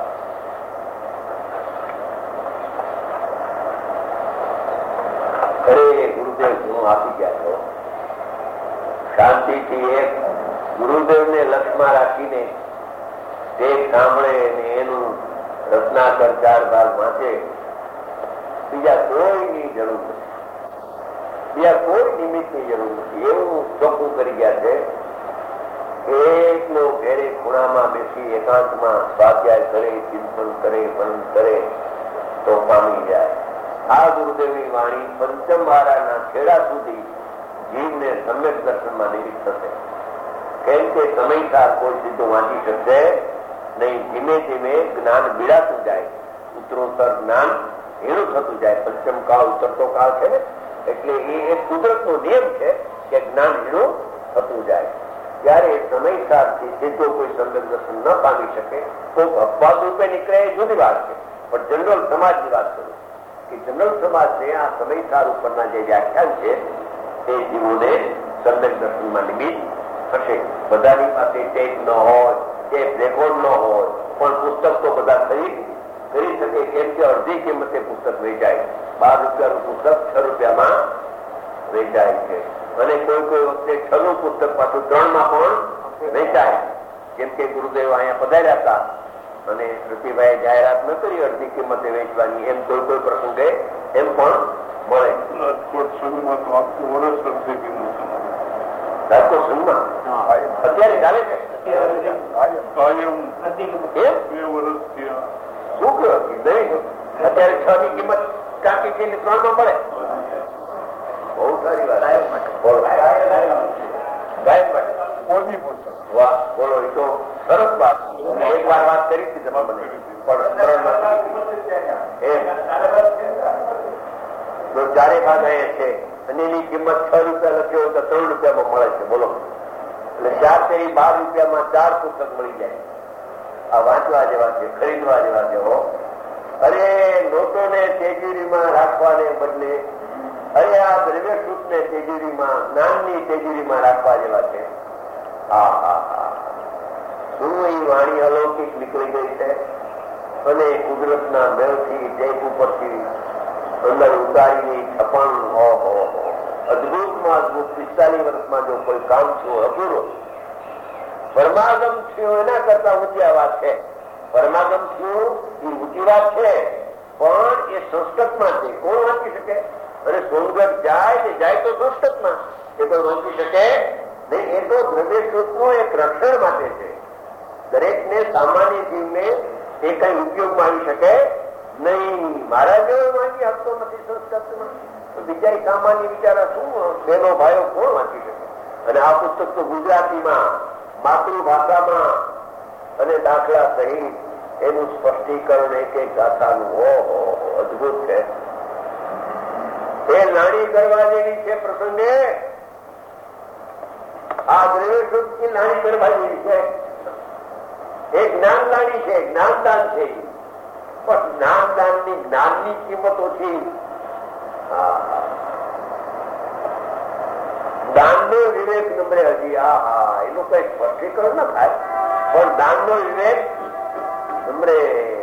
અરે ગુરુદેવ હું આપી ગયા છો. શાંતિથી એક ગુરુદેવને લક્ષમાં રાખીને તે સાંભળે ને એનું રત્નાકર 4 ભાગ વાંચે. બીજા કોઈની જરૂર નથી, બીજા કોઈ નિમિત્તની જરૂર નથી. એવું ચોખ્ખું કરી ગયા છે. એકલો ઘેરે ખૂણામાં બેસી એકાંતમાં સ્વાધ્યાય કરે, ચિંતન કરે, મનન કરે તો પામી જાય. આ ગુરુદેવની વાણી પંચમ વારાના છેડા સુધી જીવને સમ્યક દર્શનમાં નિમિત્ત થશે. કેમ કે સમયસાર કોઈ સીધું વાંચી શકશે નહીં. ધીમે ધીમે જ્ઞાન બીડાતું જાય, ઉત્તરોત્તર જ્ઞાન એનું થતું જાય. પંચમ કાળ ઉતરતો કાળ છે ને, એટલે એ એક કુદરતનો નિયમ છે કે જ્ઞાન એનું થતું જાય. ત્યારે સમયસારથી સીધો કોઈ સમ્યક દર્શન ન પામી શકે તો અપવાદ રૂપે નીકળે એ જુદી વાત છે. પણ જનરલ સમાજની વાત કરું કે જનરલ સમાજને આ સમયસાર ઉપરના જે વ્યાખ્યાન છે એ જીવોને સમ્યક દર્શનમાં નિમિત્ત થશે. બધાની પાસે ટેપ ન હોય, ટેપ રેકોર્ડ ન હોય, પણ પુસ્તક તો બધા કરી શકે. કેમ કે અડધી કિંમતે પુસ્તક વેચાય. 12 રૂપિયાનું પુસ્તક 6 રૂપિયામાં વેચાય છે. અને કોઈ વખતે 6નું પુસ્તક પાછું 3માં પણ વેચાય. જેમ કે ગુરુદેવ અહીંયા પધાર્યા હતા અને શ્રુતિભાઈ જાહેરાત ન કરી અડધી કિંમતે વેચવાની, એમ કોઈ પ્રસંગે એમ પણ મળે. રાજકોટ સંઘમાં તો આખું વર્ષ અડધી કિંમત. રાજકોટ સંઘમાં અત્યારે ચાલે છે શું કહેવાય? અત્યારે 6 ની કિંમત ટાંકી છે 3 માં મળે. બહુ સારી વાત. વાહ, બોલો. એ તો સરસ વાત. એક વાર વાત કરી હતી તમે મને, પણ 3 ચારે ભાગ અહીંયા છે અને એની કિંમત 6 રૂપિયા લખ્યો હોય તો 3 રૂપિયામાં મળે છે. બોલો, એટલે 4 તેરી 12 રૂપિયામાં 4 પુસ્તક મળી જાય. આ વાંચવા જેવા છે, ખરીદવા જેવા છે. અરે નોટોને તેજુરીમાં રાખવાને બદલે અરે આ દ્રવ્યસૂતને તેજુરીમાં, જ્ઞાનની તેજુરીમાં રાખવા જેવા છે. શું એ વાણી અલૌકિક નીકળી ગઈ છે અને કુદરતના મેળથી ટેપ ઉપરથી અંદર ઉતારીની છપણ. અદભુતમાં અદભુત. 45 વર્ષમાં જો કોઈ કામ થયું અપૂરો, પરમાગમ થયું એના કરતા ઊંચી આ વાત છે. પરમાગમ થયું એ ઊંચી વાત છે, પણ એ સંસ્કૃતમાં છે. કોણ વાંચી શકે? અને સોનગઢ જાય તો સંસ્કૃતમાં, એ કોઈ વાંચી શકે નહીં. એ તો દ્રવ્યસૂતનું એક રક્ષણ માટે છે. દરેકને સામાન્ય જીવને એ કઈ ઉપયોગમાં આવી શકે નહીં. મારા જેવો વાંચી આપતો નથી સંસ્કૃતમાં, તો બીજા સામાન્ય વિચારા શું બહેનો ભાઈઓ કોણ વાંચી શકે? અને આ પુસ્તક તો ગુજરાતીમાં, માતૃભાષામાં અને દાખલા સહિત એનું સ્પષ્ટીકરણ એક ગાથાનું અદભુત છે. એ લાણી કરવા જેવી છે પ્રસંગે. આ દ્રવ્યસૂતની લાણી કરવા જેવી છે. એ જ્ઞાન લાણી છે, જ્ઞાનદાન છે. પણ જ્ઞાનદાનની જ્ઞાનની કિંમત ઓછી. દાનનો વિવેક નંબરે હજી એનું કઈ સ્પષ્ટીકરણ ન થાય, પણ દાનનો વિવેક નંબરે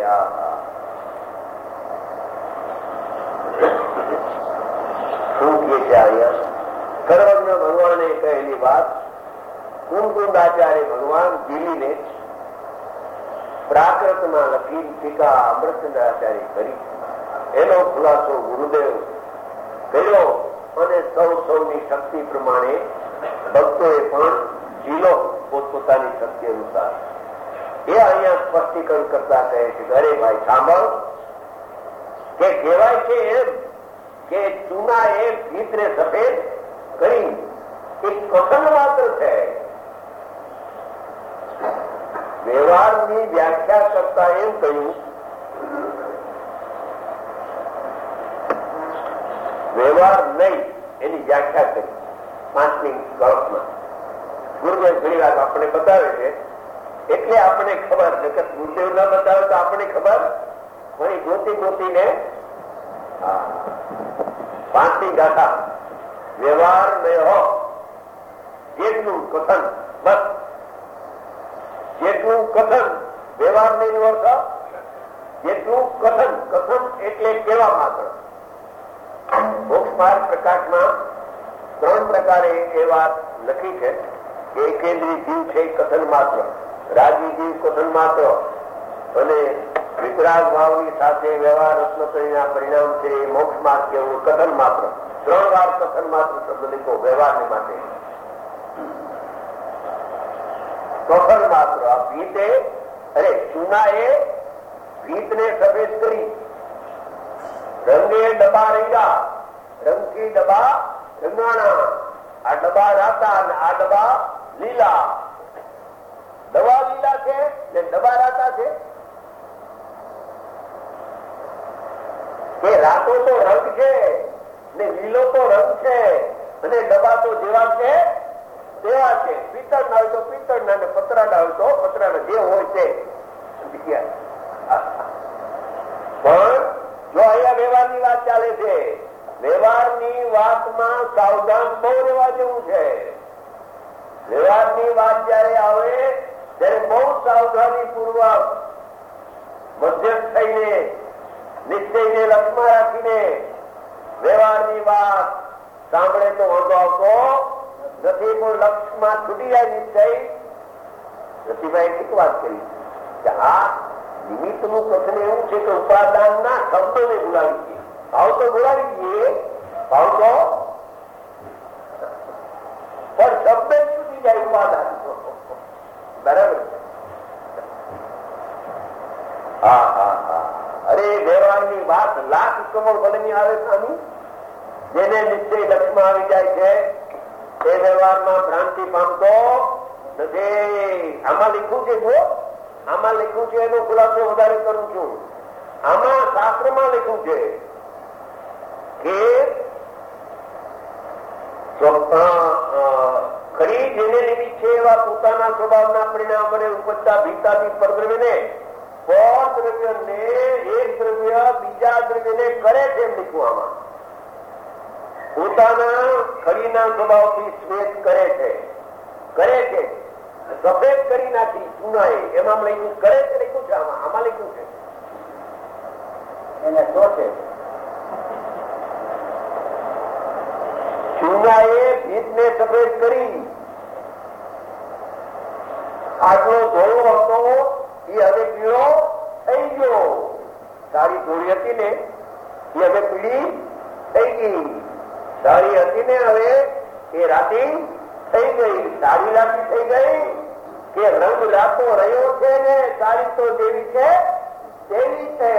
શું કહે છે અહીંયા? સર્વજ્ઞ ભગવાને કહેલી વાત કુંકુંદાચાર્ય ભગવાન દિલ્હીને પ્રાકૃતમાં લખી ટીકા અમૃતચંદ્રાચાર્ય કરી. એનો ખુલાસો ગુરુદેવ કર્યો અને સૌની શક્તિ પ્રમાણે ભક્તોએ પણ જીલો પોતપોતાની શક્તિ અનુસાર. એ અહીંયા સ્પષ્ટીકરણ કરતા કહે છે કે અરે ભાઈ સાંભળ, કે કહેવાય છે એમ કે ચૂના એ ભીતને સફેદ કરી એક કથન માત્ર છે. વ્યવહારની વ્યાખ્યા કરતા એમ કહ્યું, વ્યવહાર નહીં એની વ્યાખ્યા કરી 5મી કળશમાં. ગુરુદેવ ઘણી વાત આપણે બતાવે છે એટલે આપણે ખબર, નકર ગુરુદેવ ના બતાવે તો આપણે ખબર. ઘણી ગોતીને 5મી ગાથા વ્યવહાર નહીં હો, જેટલું કથન, બસ જેટલું કથન. વ્યવહાર નહીં અર્થ જેટલું કથન. કથન એટલે કેવા માત્ર. મોક્ષ માર્ગ પ્રકાશમાં 3 પ્રકારે એ વાત લખી છે કે એકેન્દ્રી જીવ છે કથન માત્ર, રાજી જીવ કથન માત્ર, અને વિતરાગ ભાવની સાથે વ્યવહાર રત્નકરીના પરિણામ છે એ મોક્ષ માર્ગ કેવું કથન માત્ર. 3 વાર કથન માત્ર શબ્દ લીધો વ્યવહારને માટે. કથન માત્ર. આ ભીતે ચૂના એ ભીતને સફેદ કરી, રંગે ડબ્બા રંગા, રંગથી ડબ્બા રંગાણા. આ ડબ્બા રાતા અને આ ડબ્બા લીલા. દવા લીલા છે ને ડબ્બા રાતા છે. કે રાતો તો રંગ છે ને લીલો તો રંગ છે અને ડબ્બા તો જેવા છે તેવા છે. પિત્તળના હોય તો પિત્તળના, ને પતરાના હોય તો પતરાના, જે હોય તે. પણ જો અહીંયા વ્યવહારની વાત ચાલે છે, વ્યવહારની વાતમાં સાવધાન બહુ રહેવા જેવું છે. વ્યવહારની વાત જયારે આવે ત્યારે બહુ સાવધાની પૂર્વક મધ્યસ્થ થઈને નિશ્ચયને લક્ષમાં રાખીને વ્યવહારની વાત સાંભળે તો વાંધો આવતો નથી. પણ લક્ષમાં છૂટી જાય નિશ્ચય. રતિભાઈ એક વાત કરી કે આ નિમિત્તનું કથન એવું છે કે ઉપાદાનના શબ્દોને બોલાવી દઈએ. ભાવ તો બોલાવી દઈએ, ભાવ તો પણ શબ્દ છૂટી જાય ઉપાદાન. બરાબર. હા હા હા. અરે વ્યવહારની વાત લાખ કમળ ભલેની આવે સ્વામી, જેને નિશ્ચય લક્ષમાં આવી જાય છે એ વ્યવહારમાં ભ્રાંતિ પામતો નથી. આમાં લખ્યું છે, જો આમાં લખ્યું છે એનો ખુલાસો વધારે કરું છું. આમાં શાસ્ત્રમાં લખ્યું છે કે ખરી જેને નિમિત્ત છે એવા પોતાના સ્વભાવના પરિણામ વડે ઉપજતા ભીતાથી પરદ્રવ્યને પરદ્રવ્યને એક દ્રવ્ય બીજા દ્રવ્યને કરે છે એમ લખ્યું. આમાં પોતાના ખરીના સ્વભાવથી શ્વેત કરે છે, સફેદ કરી નાખી ચૂનાએ, એમાં લખ્યું કરે છે, લખ્યું છે. આમાં લખ્યું છે એને શું છે? ચૂનાએ ભીતને સફેદ કરી, આટલો ધોળો હતો એ હવે પીળો થઈ ગયો. સારી ધોળી હતી ને એ હવે પીળી થઈ ગઈ. સારી હતી ને હવે એ રાતી થઈ ગઈ. સારી રાતી થઈ ગઈ કે રંગ રાતો રહ્યો છે ને સારી તો દેવી છે તેવી છે.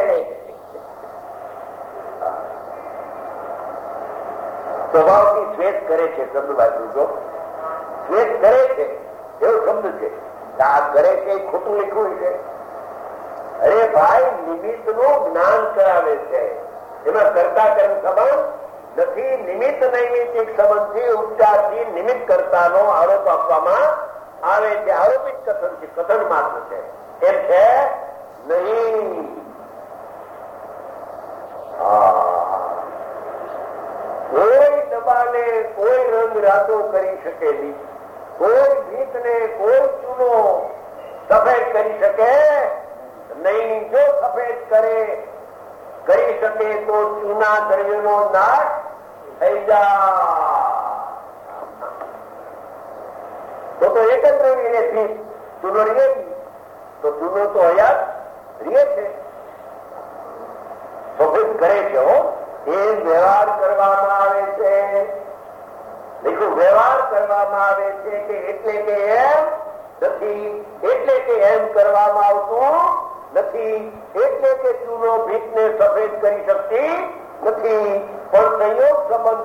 સ્વભાવથી શ્વેત કરે છે શબ્દ વાંચું છો. શ્વેત કરે છે એવો શબ્દ છે. આ કરે છે ખોટું લખ્યું છે. અરે ભાઈ નિમિત્ત નું જ્ઞાન કરાવે છે. એમાં કરતા કર્મ સંબંધ નથી. નિમિત્ત નૈમિત્તિક સંબંધથી ઉપચારથી નિમિત્ત કરતાનો આરોપ આપવામાં આવે છે. આરોપિત કથન છે, કથન માત્ર છે. એમ છે નહીં. કોઈ દબાને કોઈ રંગ રાતો કરી શકે નહીં. કોઈ ભીતને કોઈ ચૂનો સફેદ કરી શકે નહીં. જો સફેદ કરી શકે તો ચૂના દ્રવ્યનો નાશ થઈ જાય. તો એક જ દ્રવ્ય ભીત ચૂનો રીએ તો ચૂનો તો હયાત રીએ છે, સફેદ કરે છે. એ વ્યવહાર કરવામાં આવે છે. દેખો વ્યવહાર કરવામાં આવે છે કે એટલે કે એમ નથી, એટલે કે એમ કરવામાં આવતું નથી, એટલે કે ચૂનો ભીતને સફેદ કરી શકતી નથી. પણ સંયોગ સંબંધ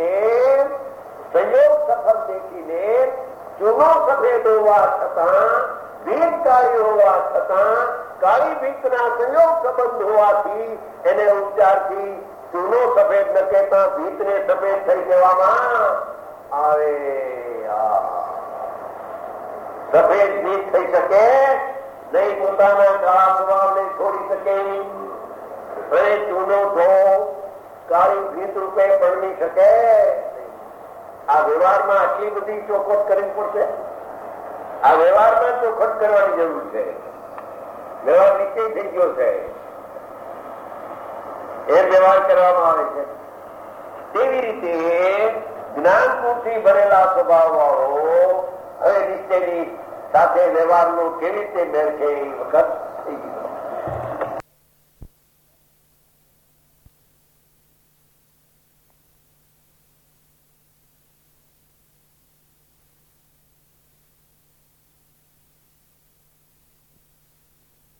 દેખીને ચૂનો સફેદ હોવા છતાં, ભીત કાળી હોવા છતાં, કાળી ભીતના સંયોગ સંબંધ હોવાથી એને ઉપચારથી ચૂનો સફેદ ન કહેતા ભીતને સફેદ થઈ જવામાં આવે. સફેદ ભીત થઈ શકે નહીં, પોતાના કાળા સ્વભાવને છોડી શકે અને ચૂનો તો કાળી ભીત રૂપે બની શકે. આ વ્યવહારમાં આટલી બધી ચોખવટ કરવી પડશે. આ વ્યવહારમાં ચોખવટ કરવાની જરૂર છે. વ્યવહાર નીચે થઈ ગયો છે, એ વ્યવહાર કરવામાં આવે છે. તેવી રીતે જ્ઞાનપુરથી ભરેલા સ્વભાવ વાળો હવે નિશ્ચયની સાથે વ્યવહારનો કેવી રીતે મેળ છે એ વખત થઈ ગયો.